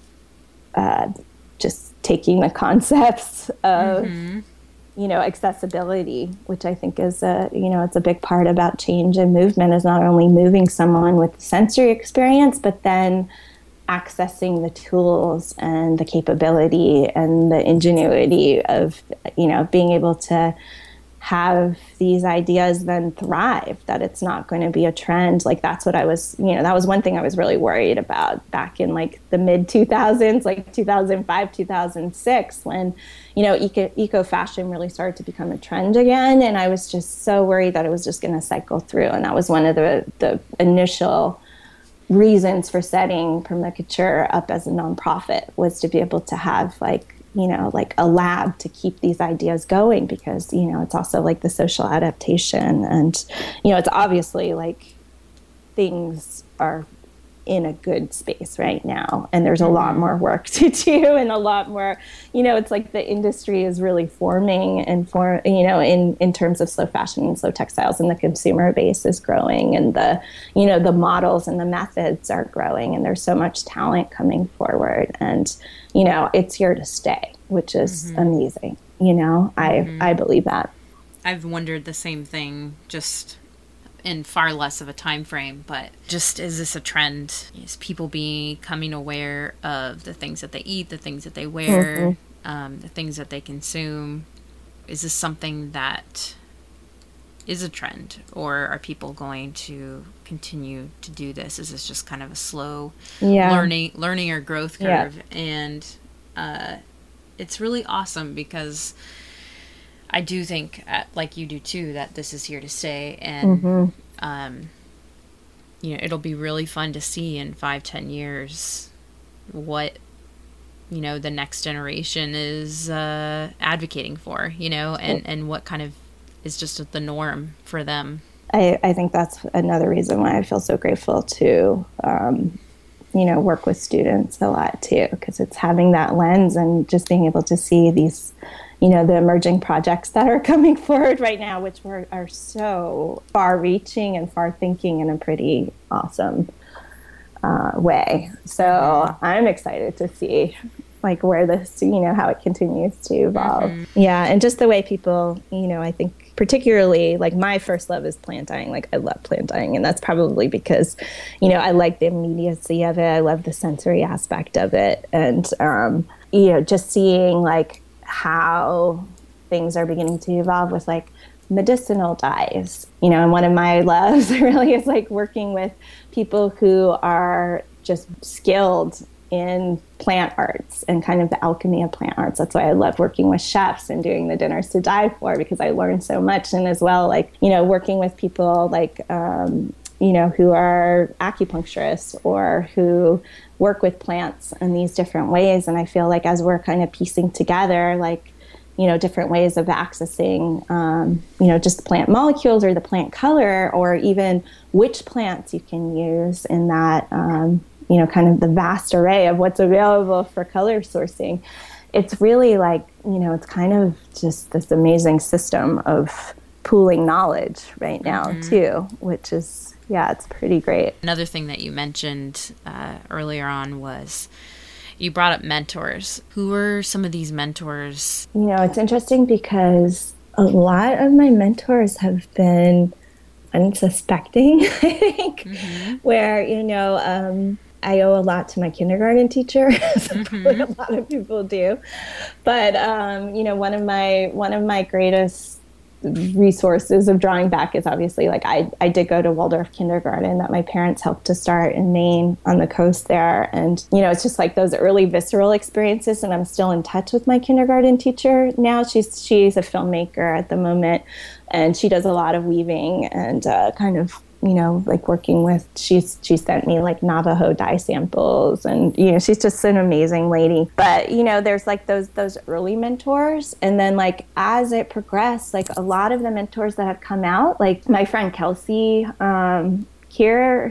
Speaker 4: of just taking the concepts of accessibility, which I think is it's a big part about change and movement, is not only moving someone with sensory experience, but then accessing the tools and the capability and the ingenuity of being able to have these ideas then thrive, that it's not going to be a trend. That's what I was, that was one thing I was really worried about back in the mid 2000s, 2005, 2006, when, eco fashion really started to become a trend again. And I was just so worried that it was just going to cycle through. And that was one of the initial reasons for setting Permaculture up as a nonprofit, was to be able to have a lab to keep these ideas going, because, it's also the social adaptation. And, it's obviously things are in a good space right now, and there's a lot more work to do, and a lot more, it's the industry is really forming and in terms of slow fashion and slow textiles, and the consumer base is growing, and the models and the methods are growing, and there's so much talent coming forward, and, it's here to stay, which is amazing. I believe that.
Speaker 1: I've wondered the same thing, just in far less of a time frame, but just, is this a trend? Is people becoming aware of the things that they eat, the things that they wear, the things that they consume? Is this something that is a trend, or are people going to continue to do this? Is this just kind of a slow learning or growth curve? And it's really awesome, because I do think, like you do too, that this is here to stay. And, it'll be really fun to see in 5-10 years what, the next generation is advocating for, and what kind of is just the norm for them.
Speaker 4: I think that's another reason why I feel so grateful to, work with students a lot too, because it's having that lens and just being able to see these, the emerging projects that are coming forward right now, which are so far-reaching and far-thinking in a pretty awesome way. So I'm excited to see where this, how it continues to evolve. Yeah, and just the way people, I think particularly, my first love is plant dyeing. I love plant dyeing, and that's probably because, I like the immediacy of it. I love the sensory aspect of it. And, just seeing, how things are beginning to evolve with, medicinal dyes, and one of my loves really is like working with people who are just skilled in plant arts and kind of the alchemy of plant arts. That's why I love working with chefs and doing the dinners to die for, because I learned so much. And as well, like, working with people like, who are acupuncturists or who work with plants in these different ways. And I feel like as we're kind of piecing together, like, different ways of accessing, just plant molecules or the plant color, or even which plants you can use in that, kind of the vast array of what's available for color sourcing. It's really like, it's kind of just this amazing system of pooling knowledge right now too, which is, it's pretty great.
Speaker 1: Another thing that you mentioned earlier on was you brought up mentors. Who were some of these mentors?
Speaker 4: It's interesting because a lot of my mentors have been unsuspecting, I think, where, I owe a lot to my kindergarten teacher, so probably a lot of people do. But, one of my greatest resources of drawing back is obviously, like, I did go to Waldorf kindergarten that my parents helped to start in Maine on the coast there. And, it's just like those early visceral experiences. And I'm still in touch with my kindergarten teacher now. She's a filmmaker at the moment, and she does a lot of weaving and kind of, like working with, she sent me like Navajo dye samples, and, she's just an amazing lady. But, there's like those early mentors. And then like, as it progressed, like a lot of the mentors that have come out, like my friend Kelsey here,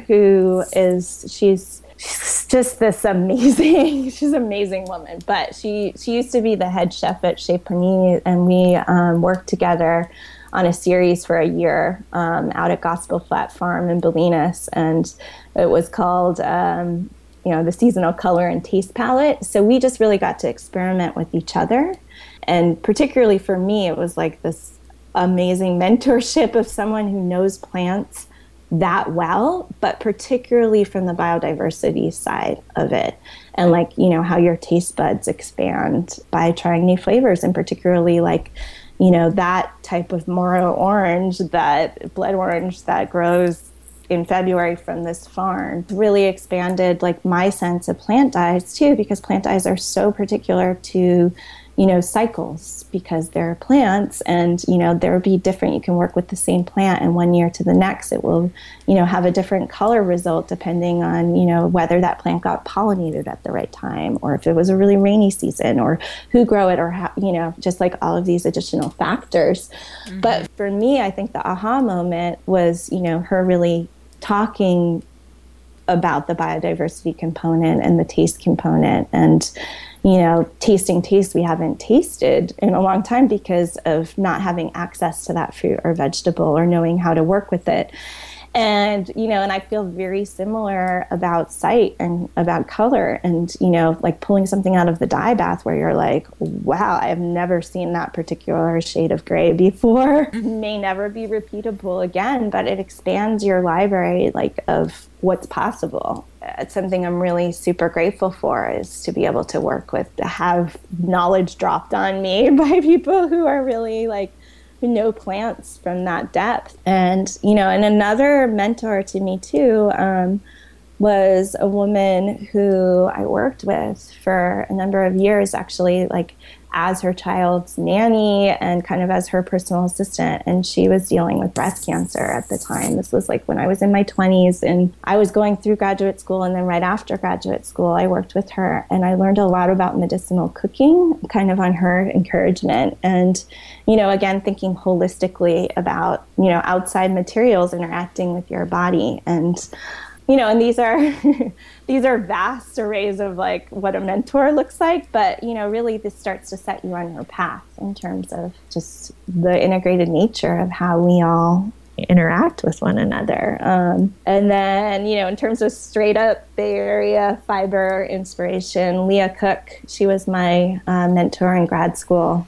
Speaker 4: she's just this amazing, she's an amazing woman, but she used to be the head chef at Chez Panini, and we worked together on a series for a year out at Gospel Flat Farm in Bolinas, and it was called, the Seasonal Color and Taste Palette. So we just really got to experiment with each other, and particularly for me, it was like this amazing mentorship of someone who knows plants that well, but particularly from the biodiversity side of it, and like, how your taste buds expand by trying new flavors, and particularly like, that type of Moro orange, that blood orange that grows in February from this farm, really expanded like my sense of plant dyes too, because plant dyes are so particular to, cycles, because they're plants, and, they'll be different. You can work with the same plant, and 1 year to the next, it will, have a different color result depending on, whether that plant got pollinated at the right time, or if it was a really rainy season, or who grow it, or how, just like all of these additional factors. But for me, I think the aha moment was, her really talking about the biodiversity component and the taste component, and tasting taste we haven't tasted in a long time because of not having access to that fruit or vegetable, or knowing how to work with it. And, and I feel very similar about sight and about color, and, like pulling something out of the dye bath where you're like, wow, I have never seen that particular shade of gray before. May never be repeatable again, but it expands your library, like, of what's possible. It's something I'm really super grateful for, is to be able to work with, to have knowledge dropped on me by people who are really like, who know plants from that depth. And, and another mentor to me too, was a woman who I worked with for a number of years, actually, like as her child's nanny and kind of as her personal assistant. And she was dealing with breast cancer at the time. This was like when I was in my 20s, and I was going through graduate school. And then right after graduate school, I worked with her, and I learned a lot about medicinal cooking, kind of on her encouragement. And, again, thinking holistically about, outside materials interacting with your body. And, and these are vast arrays of like what a mentor looks like, but really this starts to set you on your path in terms of just the integrated nature of how we all interact with one another. And then, in terms of straight up Bay Area fiber inspiration, Leah Cook, she was my mentor in grad school.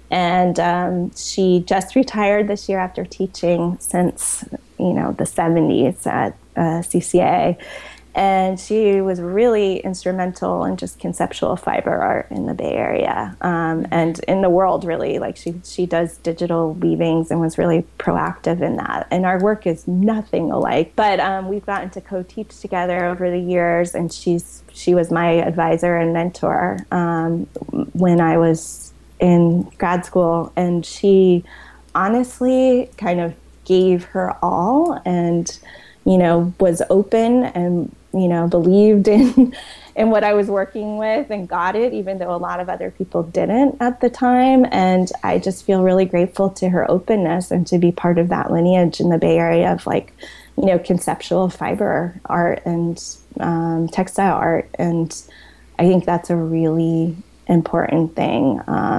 Speaker 4: And she just retired this year after teaching since, the 70s at CCA. And she was really instrumental in just conceptual fiber art in the Bay Area, and in the world, really. Like she does digital weavings and was really proactive in that. And our work is nothing alike, but we've gotten to co-teach together over the years, and she was my advisor and mentor when I was in grad school, and she honestly kind of gave her all, and was open and believed in what I was working with and got it, even though a lot of other people didn't at the time. And I just feel really grateful to her openness and to be part of that lineage in the Bay Area of conceptual fiber art and textile art. And I think that's a really important thing.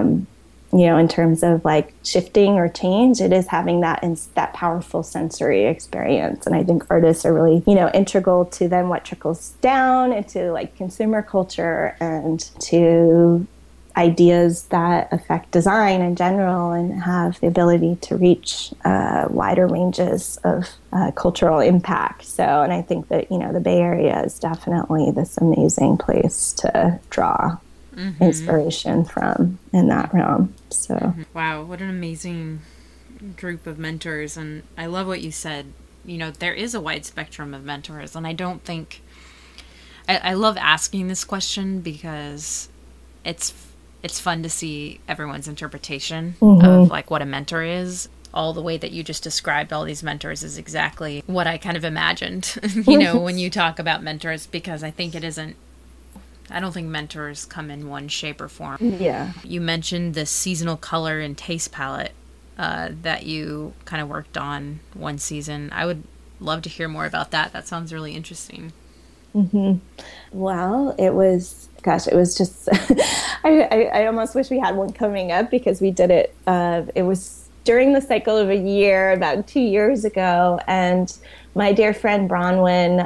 Speaker 4: In terms of shifting or change, it is having that powerful sensory experience. And I think artists are really, integral to then what trickles down into consumer culture and to ideas that affect design in general and have the ability to reach wider ranges of cultural impact. So, and I think that, the Bay Area is definitely this amazing place to draw inspiration from in that realm. So
Speaker 1: wow, what an amazing group of mentors. And I love what you said. There is a wide spectrum of mentors, and I don't think I love asking this question because it's fun to see everyone's interpretation of what a mentor is. All the way that you just described all these mentors is exactly what I kind of imagined, when you talk about mentors, because I don't think mentors come in one shape or form.
Speaker 4: Yeah.
Speaker 1: You mentioned the seasonal color and taste palette that you kind of worked on one season. I would love to hear more about that. That sounds really interesting.
Speaker 4: Well, it was just, I almost wish we had one coming up because we did it. It was during the cycle of a year, about 2 years ago. And my dear friend Bronwyn,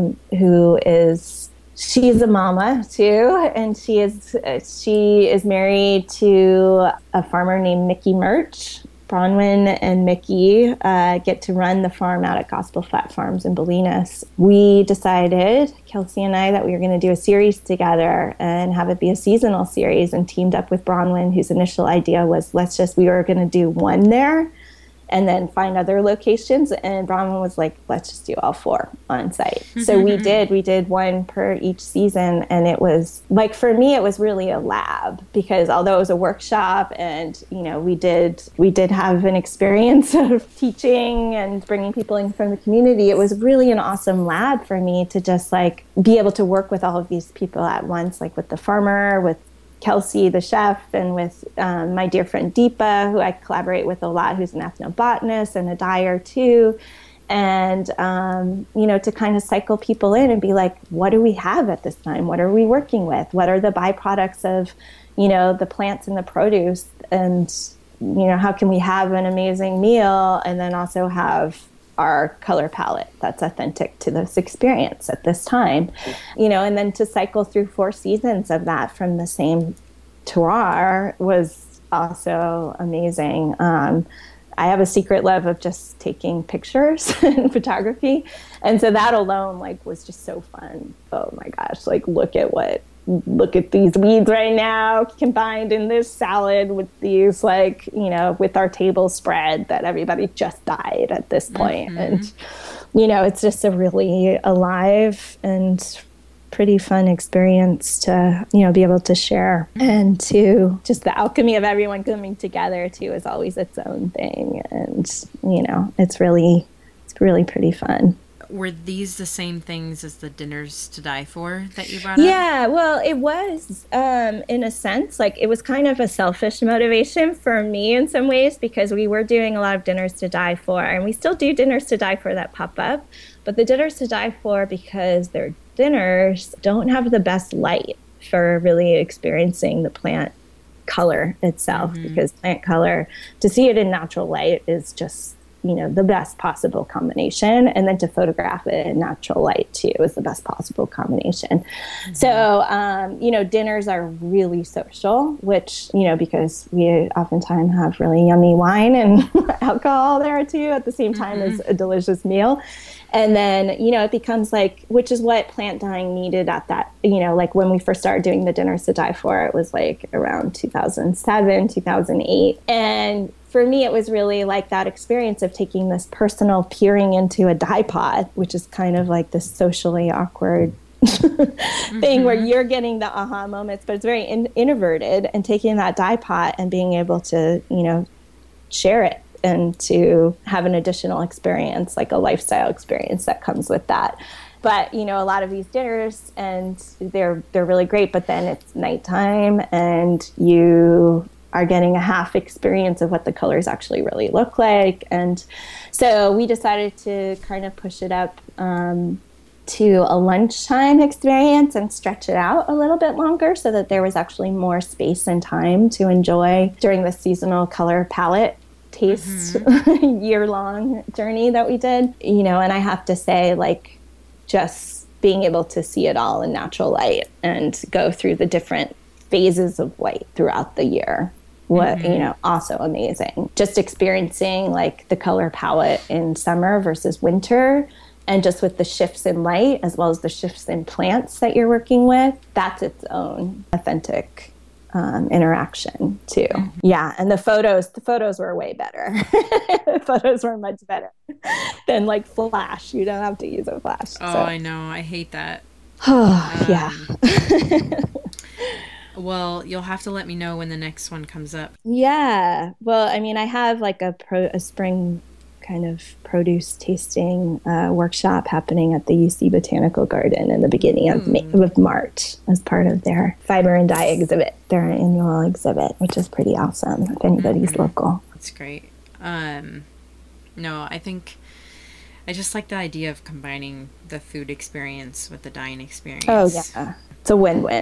Speaker 4: she's a mama too, and she is married to a farmer named Mickey Murch. Bronwyn and Mickey get to run the farm out at Gospel Flat Farms in Bolinas. We decided, Kelsey and I, that we were going to do a series together and have it be a seasonal series, and teamed up with Bronwyn, whose initial idea was we were going to do one there and then find other locations. And Bronwyn was like, let's just do all 4 on site. So we did one per each season. And it was for me, it was really a lab, because although it was a workshop and, we did have an experience of teaching and bringing people in from the community, it was really an awesome lab for me to just be able to work with all of these people at once, with the farmer, with Kelsey, the chef, and with my dear friend Deepa, who I collaborate with a lot, who's an ethnobotanist and a dyer too. And, to kind of cycle people in and be like, what do we have at this time? What are we working with? What are the byproducts of, the plants and the produce? And, how can we have an amazing meal and then also have our color palette that's authentic to this experience at this time, and then to cycle through 4 seasons of that from the same terroir was also amazing. I have a secret love of just taking pictures and photography. And so that alone was just so fun. Oh my gosh, look at these weeds right now combined in this salad with these with our table spread that everybody just dyed at this point. And it's just a really alive and pretty fun experience to be able to share, and to just the alchemy of everyone coming together too is always its own thing. And it's really pretty fun.
Speaker 1: Were these the same things as the Dinners to Die For that you brought up?
Speaker 4: Yeah, well, it was, in a sense, it was kind of a selfish motivation for me in some ways, because we were doing a lot of Dinners to Die For, and we still do Dinners to Die For that pop up. But the Dinners to Die For, because their dinners don't have the best light for really experiencing the plant color itself, because plant color, to see it in natural light is just the best possible combination. And then to photograph it in natural light too is the best possible combination. Mm-hmm. So, dinners are really social, which, because we oftentimes have really yummy wine and alcohol there too at the same time as a delicious meal. And then, it becomes like, which is what plant dyeing needed at that, like when we first started doing the Dinners to Die For, it was like around 2007, 2008. And for me, it was really like that experience of taking this personal peering into a dye pot, which is kind of like this socially awkward thing where you're getting the aha moments, but it's very introverted, and taking that dye pot and being able to, share it and to have an additional experience, like a lifestyle experience that comes with that. But, a lot of these dinners, and they're really great, but then it's nighttime and you are getting a half experience of what the colors actually really look like. And so we decided to kind of push it up to a lunchtime experience and stretch it out a little bit longer so that there was actually more space and time to enjoy during the seasonal color palette taste year-long journey that we did. And I have to say, like, just being able to see it all in natural light and go through the different phases of light throughout the year, also amazing. Just experiencing like the color palette in summer versus winter, and just with the shifts in light as well as the shifts in plants that you're working with, that's its own authentic interaction too. Yeah, and the photos were way better. The photos were much better than like flash. You don't have to use a flash.
Speaker 5: Oh, I know. I hate that.
Speaker 4: Yeah.
Speaker 5: Well, you'll have to let me know when the next one comes up.
Speaker 4: Yeah. Well, I mean, I have like a spring kind of produce tasting workshop happening at the UC Botanical Garden in the beginning of March as part of their Fiber and Dye exhibit, their annual exhibit, which is pretty awesome if anybody's local.
Speaker 5: That's great. No, I think I just like the idea of combining the food experience with the dyeing experience.
Speaker 4: Oh, yeah. It's a win-win.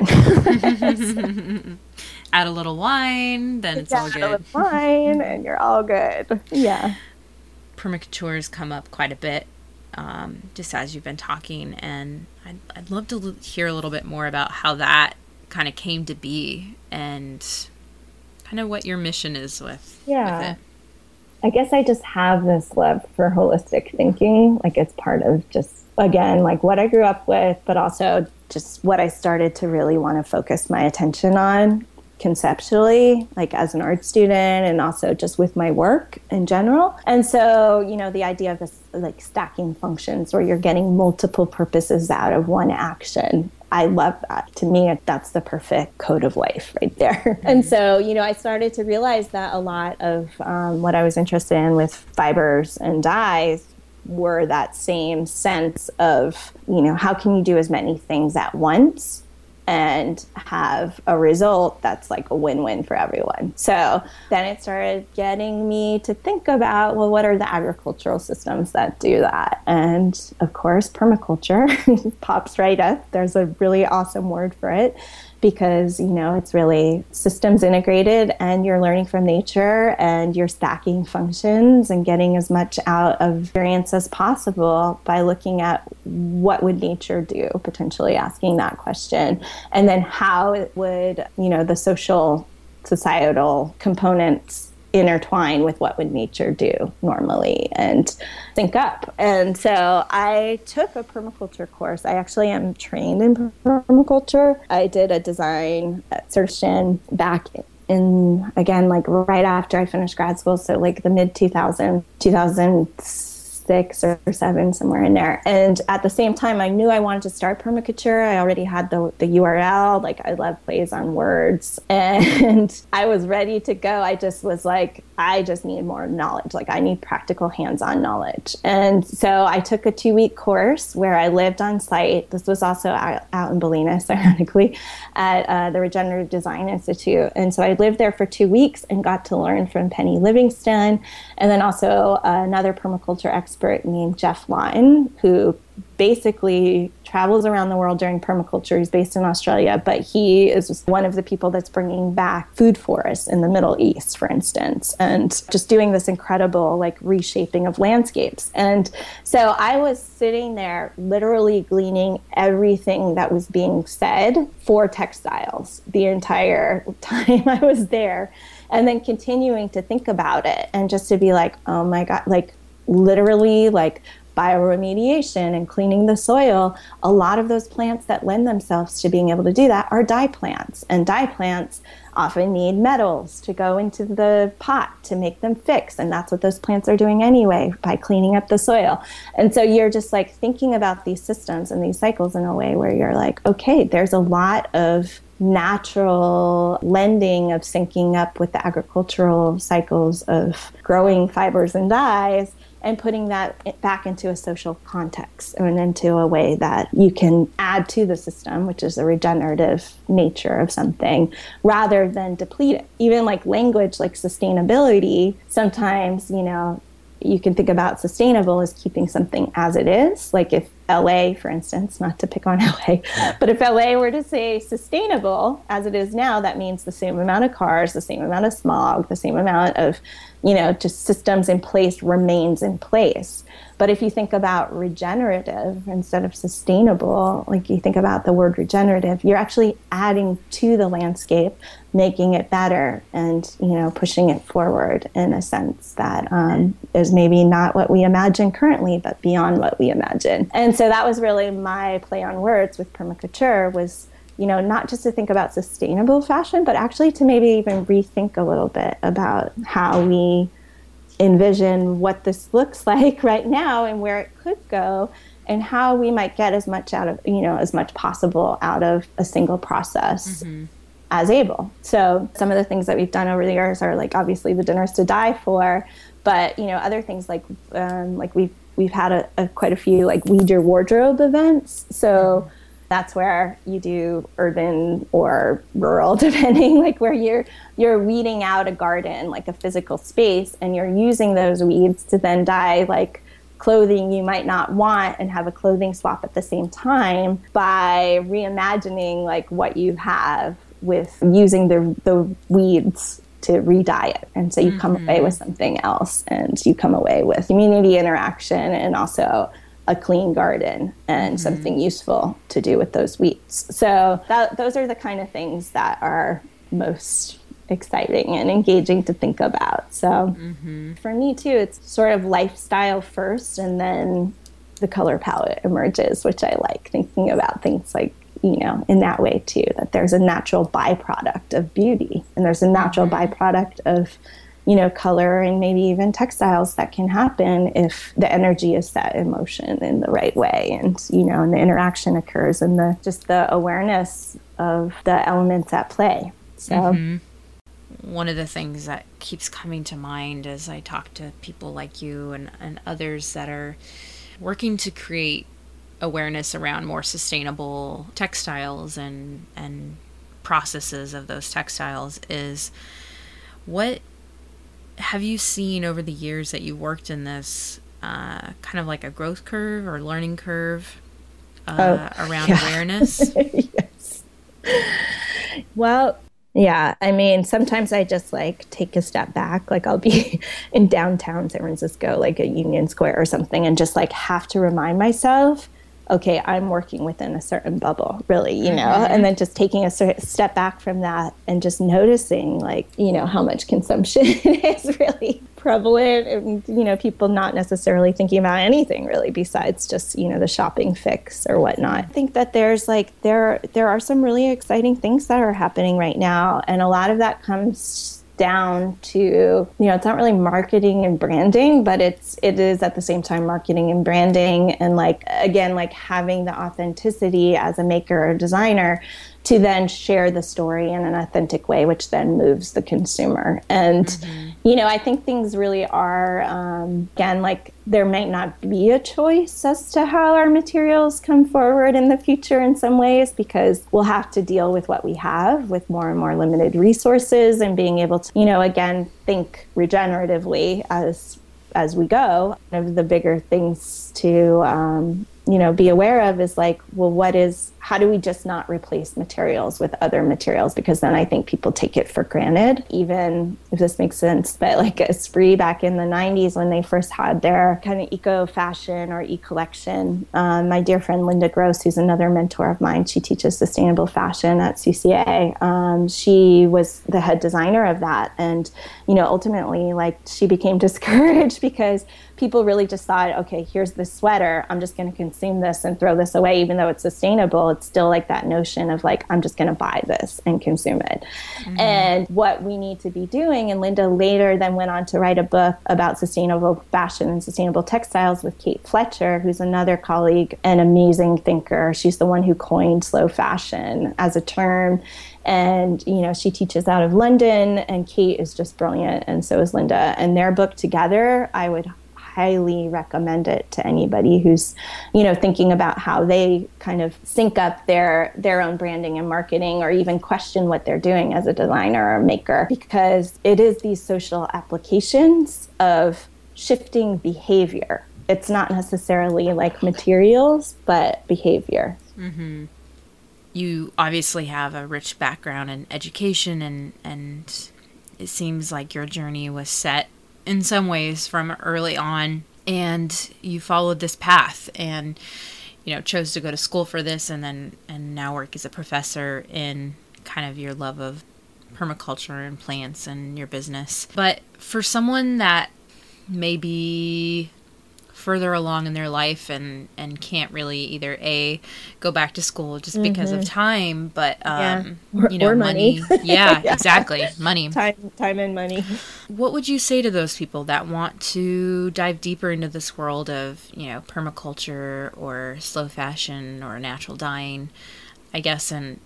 Speaker 5: Add a little wine, then it's all good.
Speaker 4: Add a little wine, and you're all good. Yeah.
Speaker 5: Permaculture's come up quite a bit, just as you've been talking, and I'd love to hear a little bit more about how that kind of came to be and kind of what your mission is with it.
Speaker 4: I guess I just have this love for holistic thinking. Like, it's part of just, again, like what I grew up with, but also just what I started to really want to focus my attention on conceptually, like as an art student, and also just with my work in general. And so, the idea of this like stacking functions where you're getting multiple purposes out of one action, I love that. To me, that's the perfect code of life right there. And so, I started to realize that a lot of what I was interested in with fibers and dyes were that same sense of, how can you do as many things at once and have a result that's like a win-win for everyone. So then it started getting me to think about, well, what are the agricultural systems that do that? And of course, permaculture pops right up. There's a really awesome word for it because, it's really systems integrated, and you're learning from nature and you're stacking functions and getting as much out of experience as possible by looking at what would nature do, potentially asking that question, and then how it would, the social, societal components intertwine with what would nature do normally and sync up. And so I took a permaculture course. I actually am trained in permaculture. I did a design certification back in, again, like right after I finished grad school. So like the mid 2006 or 7, somewhere in there. And at the same time, I knew I wanted to start permaculture. I already had the URL. Like, I love plays on words. And I was ready to go. I just was like, I just need more knowledge. Like, I need practical hands-on knowledge. And so I took a 2-week course where I lived on site. This was also out in Bolinas, ironically, at the Regenerative Design Institute. And so I lived there for 2 weeks and got to learn from Penny Livingston, and then also another permaculture expert expert named Jeff Lawton, who basically travels around the world doing permaculture. He's based in Australia, but he is one of the people that's bringing back food forests in the Middle East, for instance, and just doing this incredible like reshaping of landscapes. And so I was sitting there literally gleaning everything that was being said for textiles the entire time I was there, and then continuing to think about it and just to be like, oh my God, like literally like bioremediation and cleaning the soil. A lot of those plants that lend themselves to being able to do that are dye plants, and dye plants often need metals to go into the pot to make them fix, and that's what those plants are doing anyway by cleaning up the soil. And so you're just like thinking about these systems and these cycles in a way where you're like, okay, there's a lot of natural lending of syncing up with the agricultural cycles of growing fibers and dyes and putting that back into a social context and into a way that you can add to the system, which is a regenerative nature of something, rather than deplete it. Even like language like sustainability, sometimes, you know, you can think about sustainable as keeping something as it is. Like if LA, for instance, not to pick on LA, but if LA were to say sustainable as it is now, that means the same amount of cars, the same amount of smog, the same amount of, you know, just systems in place remains in place. But if you think about regenerative instead of sustainable, like you think about the word regenerative, you're actually adding to the landscape, making it better and, you know, pushing it forward in a sense that is maybe not what we imagine currently, but beyond what we imagine. And so that was really my play on words with permaculture was, you know, not just to think about sustainable fashion, but actually to maybe even rethink a little bit about how we envision what this looks like right now and where it could go and how we might get as much out of, you know, as much possible out of a single process as able. So some of the things that we've done over the years are like obviously the Dinners to Die For, but, you know, other things like we've had quite a few like Weed Your Wardrobe events. So that's where you do urban or rural, depending, like where you're weeding out a garden, like a physical space, and you're using those weeds to then dye like clothing you might not want and have a clothing swap at the same time by reimagining like what you have with using the weeds to re-dye it. And so you come away with something else, and you come away with community interaction and also a clean garden and something useful to do with those weeds. So those are the kind of things that are most exciting and engaging to think about. So for me too, it's sort of lifestyle first, and then the color palette emerges, which I like thinking about things like, you know, in that way too, that there's a natural byproduct of beauty and there's a natural byproduct of, you know, color and maybe even textiles that can happen if the energy is set in motion in the right way, and, you know, and the interaction occurs and the awareness of the elements at play. So
Speaker 5: one of the things that keeps coming to mind as I talk to people like you and others that are working to create awareness around more sustainable textiles and processes of those textiles is, what have you seen over the years that you worked in this kind of like a growth curve or learning curve around awareness?
Speaker 4: Yes. Well, yeah, I mean, sometimes I just like take a step back. Like I'll be in downtown San Francisco, like a Union Square or something, and just like have to remind myself, okay, I'm working within a certain bubble, really, you know, and then just taking a step back from that and just noticing, like, you know, how much consumption is really prevalent and, you know, people not necessarily thinking about anything really besides just, you know, the shopping fix or whatnot. I think that there's like, there are some really exciting things that are happening right now. And a lot of that comes down to, you know, it's not really marketing and branding, but it is at the same time marketing and branding, and like, again, like having the authenticity as a maker or designer to then share the story in an authentic way, which then moves the consumer. And, you know, I think things really are, again, like there might not be a choice as to how our materials come forward in the future in some ways, because we'll have to deal with what we have with more and more limited resources and being able to, you know, again, think regeneratively as as we go. One of the bigger things to be aware of is like, well, how do we just not replace materials with other materials? Because then I think people take it for granted, even if this makes sense. But like Esprit back in the 90s, when they first had their kind of eco fashion or e-collection, my dear friend Linda Gross, who's another mentor of mine, she teaches sustainable fashion at CCA. She was the head designer of that. And, ultimately, like, she became discouraged because people really just thought, okay, here's this sweater, I'm just going to consume this and throw this away. Even though it's sustainable, it's still like that notion of like, I'm just going to buy this and consume it. Mm-hmm. And what we need to be doing, and Linda later then went on to write a book about sustainable fashion and sustainable textiles with Kate Fletcher, who's another colleague, an amazing thinker. She's the one who coined slow fashion as a term. And, she teaches out of London, and Kate is just brilliant, and so is Linda. And their book together, I would highly recommend it to anybody who's, thinking about how they kind of sync up their own branding and marketing, or even question what they're doing as a designer or maker, because it is these social applications of shifting behavior. It's not necessarily like materials, but behavior.
Speaker 5: Mm-hmm. You obviously have a rich background in education, and it seems like your journey was set in some ways from early on, and you followed this path and, chose to go to school for this, and now work as a professor in kind of your love of permaculture and plants and your business. But for someone that may be further along in their life and can't really either go back to school just because of time, but
Speaker 4: or money.
Speaker 5: Yeah, exactly. Money.
Speaker 4: Time and money.
Speaker 5: What would you say to those people that want to dive deeper into this world of, permaculture or slow fashion or natural dyeing, I guess, and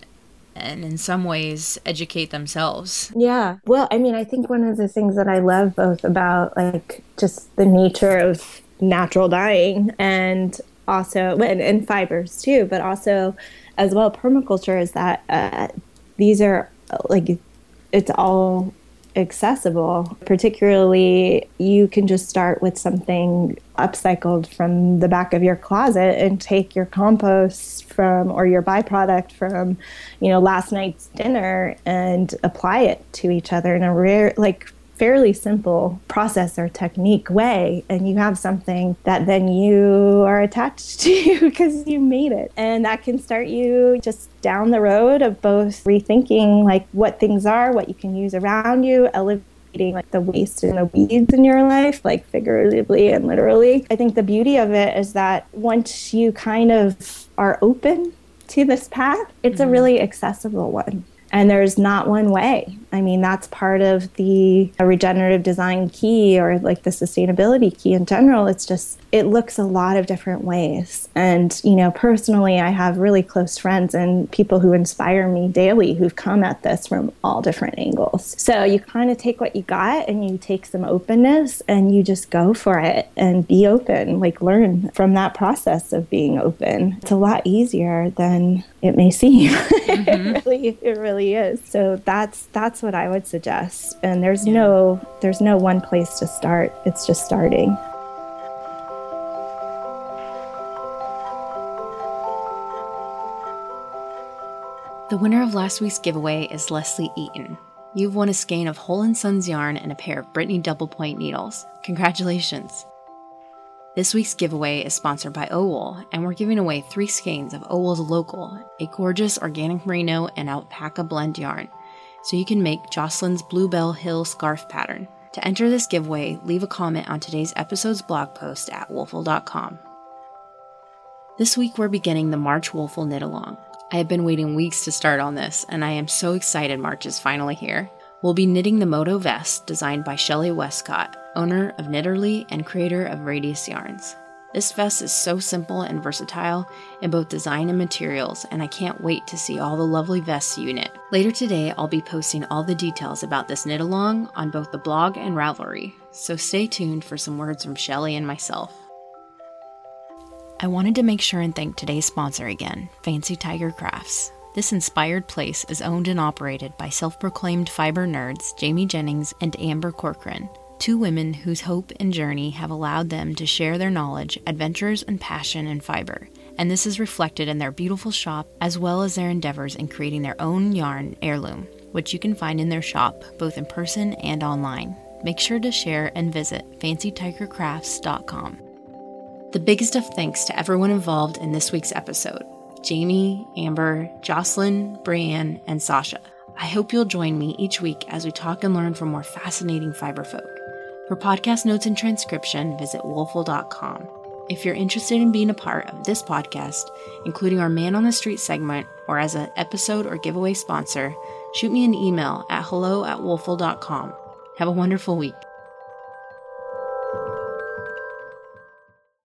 Speaker 5: in some ways educate themselves?
Speaker 4: Yeah. Well, I think one of the things that I love both about like just the nature of natural dyeing and also and fibers too, but also as well permaculture is that these are like, it's all accessible. Particularly, you can just start with something upcycled from the back of your closet and take your compost or your byproduct from last night's dinner and apply it to each other in a fairly simple process or technique way, and you have something that then you are attached to because you made it. And that can start you just down the road of both rethinking like what things are, what you can use around you, elevating like the waste and the weeds in your life, like figuratively and literally. I think the beauty of it is that once you kind of are open to this path, it's a really accessible one. And there's not one way. That's part of the regenerative design key, or like the sustainability key in general. It's just, it looks a lot of different ways. And, personally, I have really close friends and people who inspire me daily who've come at this from all different angles. So you kind of take what you got and you take some openness and you just go for it and be open, like learn from that process of being open. It's a lot easier than it may seem. Mm-hmm. It really is. So that's what I would suggest. And there's no one place to start. It's just starting.
Speaker 1: The winner of last week's giveaway is Leslie Eaton. You've won a skein of Hole & Sons yarn and a pair of Brittany double point needles. Congratulations! This week's giveaway is sponsored by OWOOL, and we're giving away 3 skeins of OWOOL's Local, a gorgeous organic merino and alpaca blend yarn, so you can make Jocelyn's Bluebell Hill scarf pattern. To enter this giveaway, leave a comment on today's episode's blog post at woolful.com. This week we're beginning the March Woolful Knit Along. I have been waiting weeks to start on this, and I am so excited March is finally here. We'll be knitting the Moto Vest, designed by Shelley Westcott, owner of Knitterly and creator of Radius Yarns. This vest is so simple and versatile in both design and materials, and I can't wait to see all the lovely vests you knit. Later today, I'll be posting all the details about this knit along on both the blog and Ravelry, so stay tuned for some words from Shelley and myself. I wanted to make sure and thank today's sponsor again, Fancy Tiger Crafts. This inspired place is owned and operated by self-proclaimed fiber nerds Jamie Jennings and Amber Corcoran. two women whose hope and journey have allowed them to share their knowledge, adventures, and passion in fiber. And this is reflected in their beautiful shop, as well as their endeavors in creating their own yarn heirloom, which you can find in their shop, both in person and online. Make sure to share and visit fancytigercrafts.com. The biggest of thanks to everyone involved in this week's episode: Jamie, Amber, Jocelyn, Brianne, and Sasha. I hope you'll join me each week as we talk and learn from more fascinating fiber folk. For podcast notes and transcription, visit woolful.com. If you're interested in being a part of this podcast, including our Man on the Street segment, or as an episode or giveaway sponsor, shoot me an email at hello@woolful.com. Have a wonderful week.